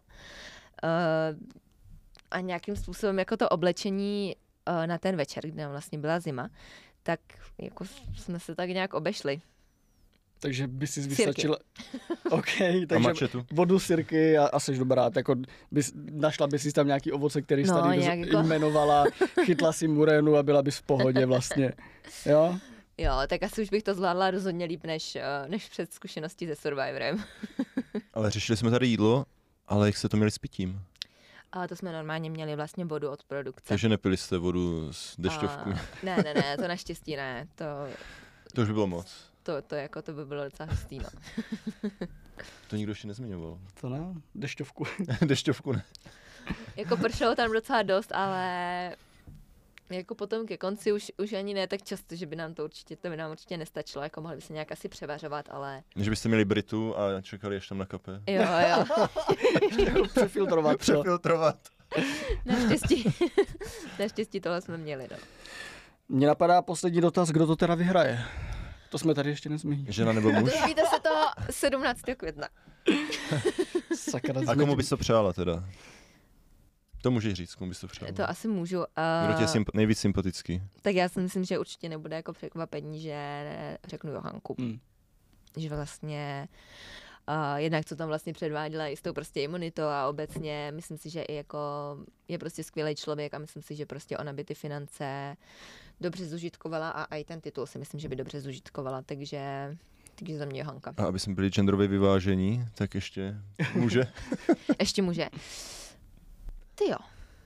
a nějakým způsobem jako to oblečení na ten večer, kdy vlastně byla zima, tak jako jsme se tak nějak obešli. Takže by si vystačila... OK, takže vodu, sirky a seš dobrá. Jako našla by si tam nějaký ovoce, který jsi tady jako... jmenovala, chytla si murénu a byla bys v pohodě vlastně. Jo? Jo, tak asi už bych to zvládla rozhodně líp, než před zkušeností se Survivorem. Ale řešili jsme tady jídlo, ale jak jste to měli s pitím? A to jsme normálně měli vlastně vodu od produkce. Takže nepili jste vodu z dešťovky? Ne, to naštěstí ne. To už by bylo moc. To by bylo docela hustý, no. To nikdo ještě nezmiňoval. To ne? Dešťovku. Dešťovku ne. Jako pršelo tam docela dost, ale Jako potom ke konci už ani ne tak často, že by nám to by nám určitě nestačilo, jako mohli by se nějak asi převařovat, ale... Že byste měli Britu a čekali, až tam nakape. Jo. Přefiltrovat. Přefiltrovat. Naštěstí tohle jsme měli, no. Mně napadá poslední dotaz, kdo to teda vyhraje. To jsme tady ještě nezmínili. Žena nebo muž? Dozvíte se to 17. května. Sakra, A komu bys to přála teda? To můžeš říct, komu bys to přála. To asi můžu. Kdo tě je nejvíc sympatický? Tak já si myslím, že určitě nebude jako překvapení, že řeknu Johanku. Že vlastně jednak co tam vlastně předváděla i s tou prostě imunitou a obecně myslím si, že i jako je prostě skvělý člověk a myslím si, že prostě ona by ty finance dobře zužitkovala a i ten titul si myslím, že by dobře zužitkovala, takže za mě Johanka. A aby jsme byli genderově vyvážení, tak ještě může? Ještě může. Ty jo.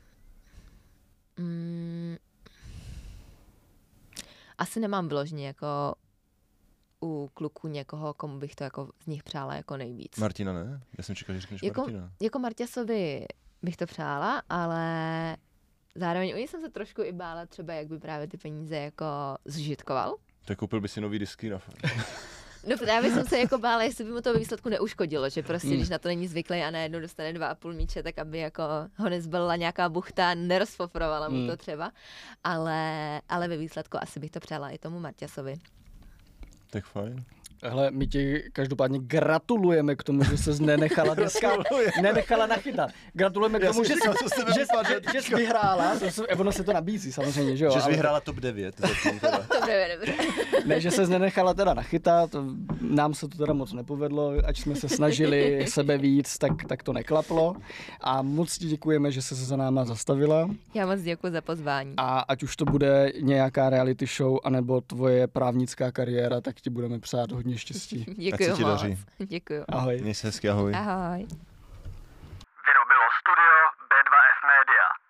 Asi nemám vyloženě jako u kluků někoho, komu bych to jako z nich přála jako nejvíc. Martina ne? Já jsem čekal, že řekneš Martina. Jako Marťasovi bych to přála, ale zároveň u něj jsem se trošku i bála třeba, jak by právě ty peníze jako zužitkoval. Tak koupil by si nový disky na No právě jsem se jako bála, jestli by mu to ve výsledku neuškodilo, že prostě když na to není zvyklý a najednou dostane 2,5 míče, tak aby jako ho nezbalila nějaká buchta, nerozfofrovala mu to třeba, ale ve výsledku asi bych to přála i tomu Marťasovi. Tak fajn. Hele, my ti každopádně gratulujeme k tomu, že se nenechala nachytat. Gratulujeme k tomu, že jsi vyhrála. Ono se to nabízí samozřejmě, že jo? Že jsi vyhrála top 9. Dobře. Ne, že se nenechala teda nachytat, nám se to teda moc nepovedlo, ať jsme se snažili sebe víc, tak to neklaplo. A moc ti děkujeme, že jsi se za náma zastavila. Já moc děkuji za pozvání. A ať už to bude nějaká reality show, anebo tvoje právnická kariéra, tak ti budeme přát hodně štěstí. Děkuji moc. Děkuji. Ahoj. Měj se hezky, ahoj. Ahoj. Vyrobilo studio B2F Media.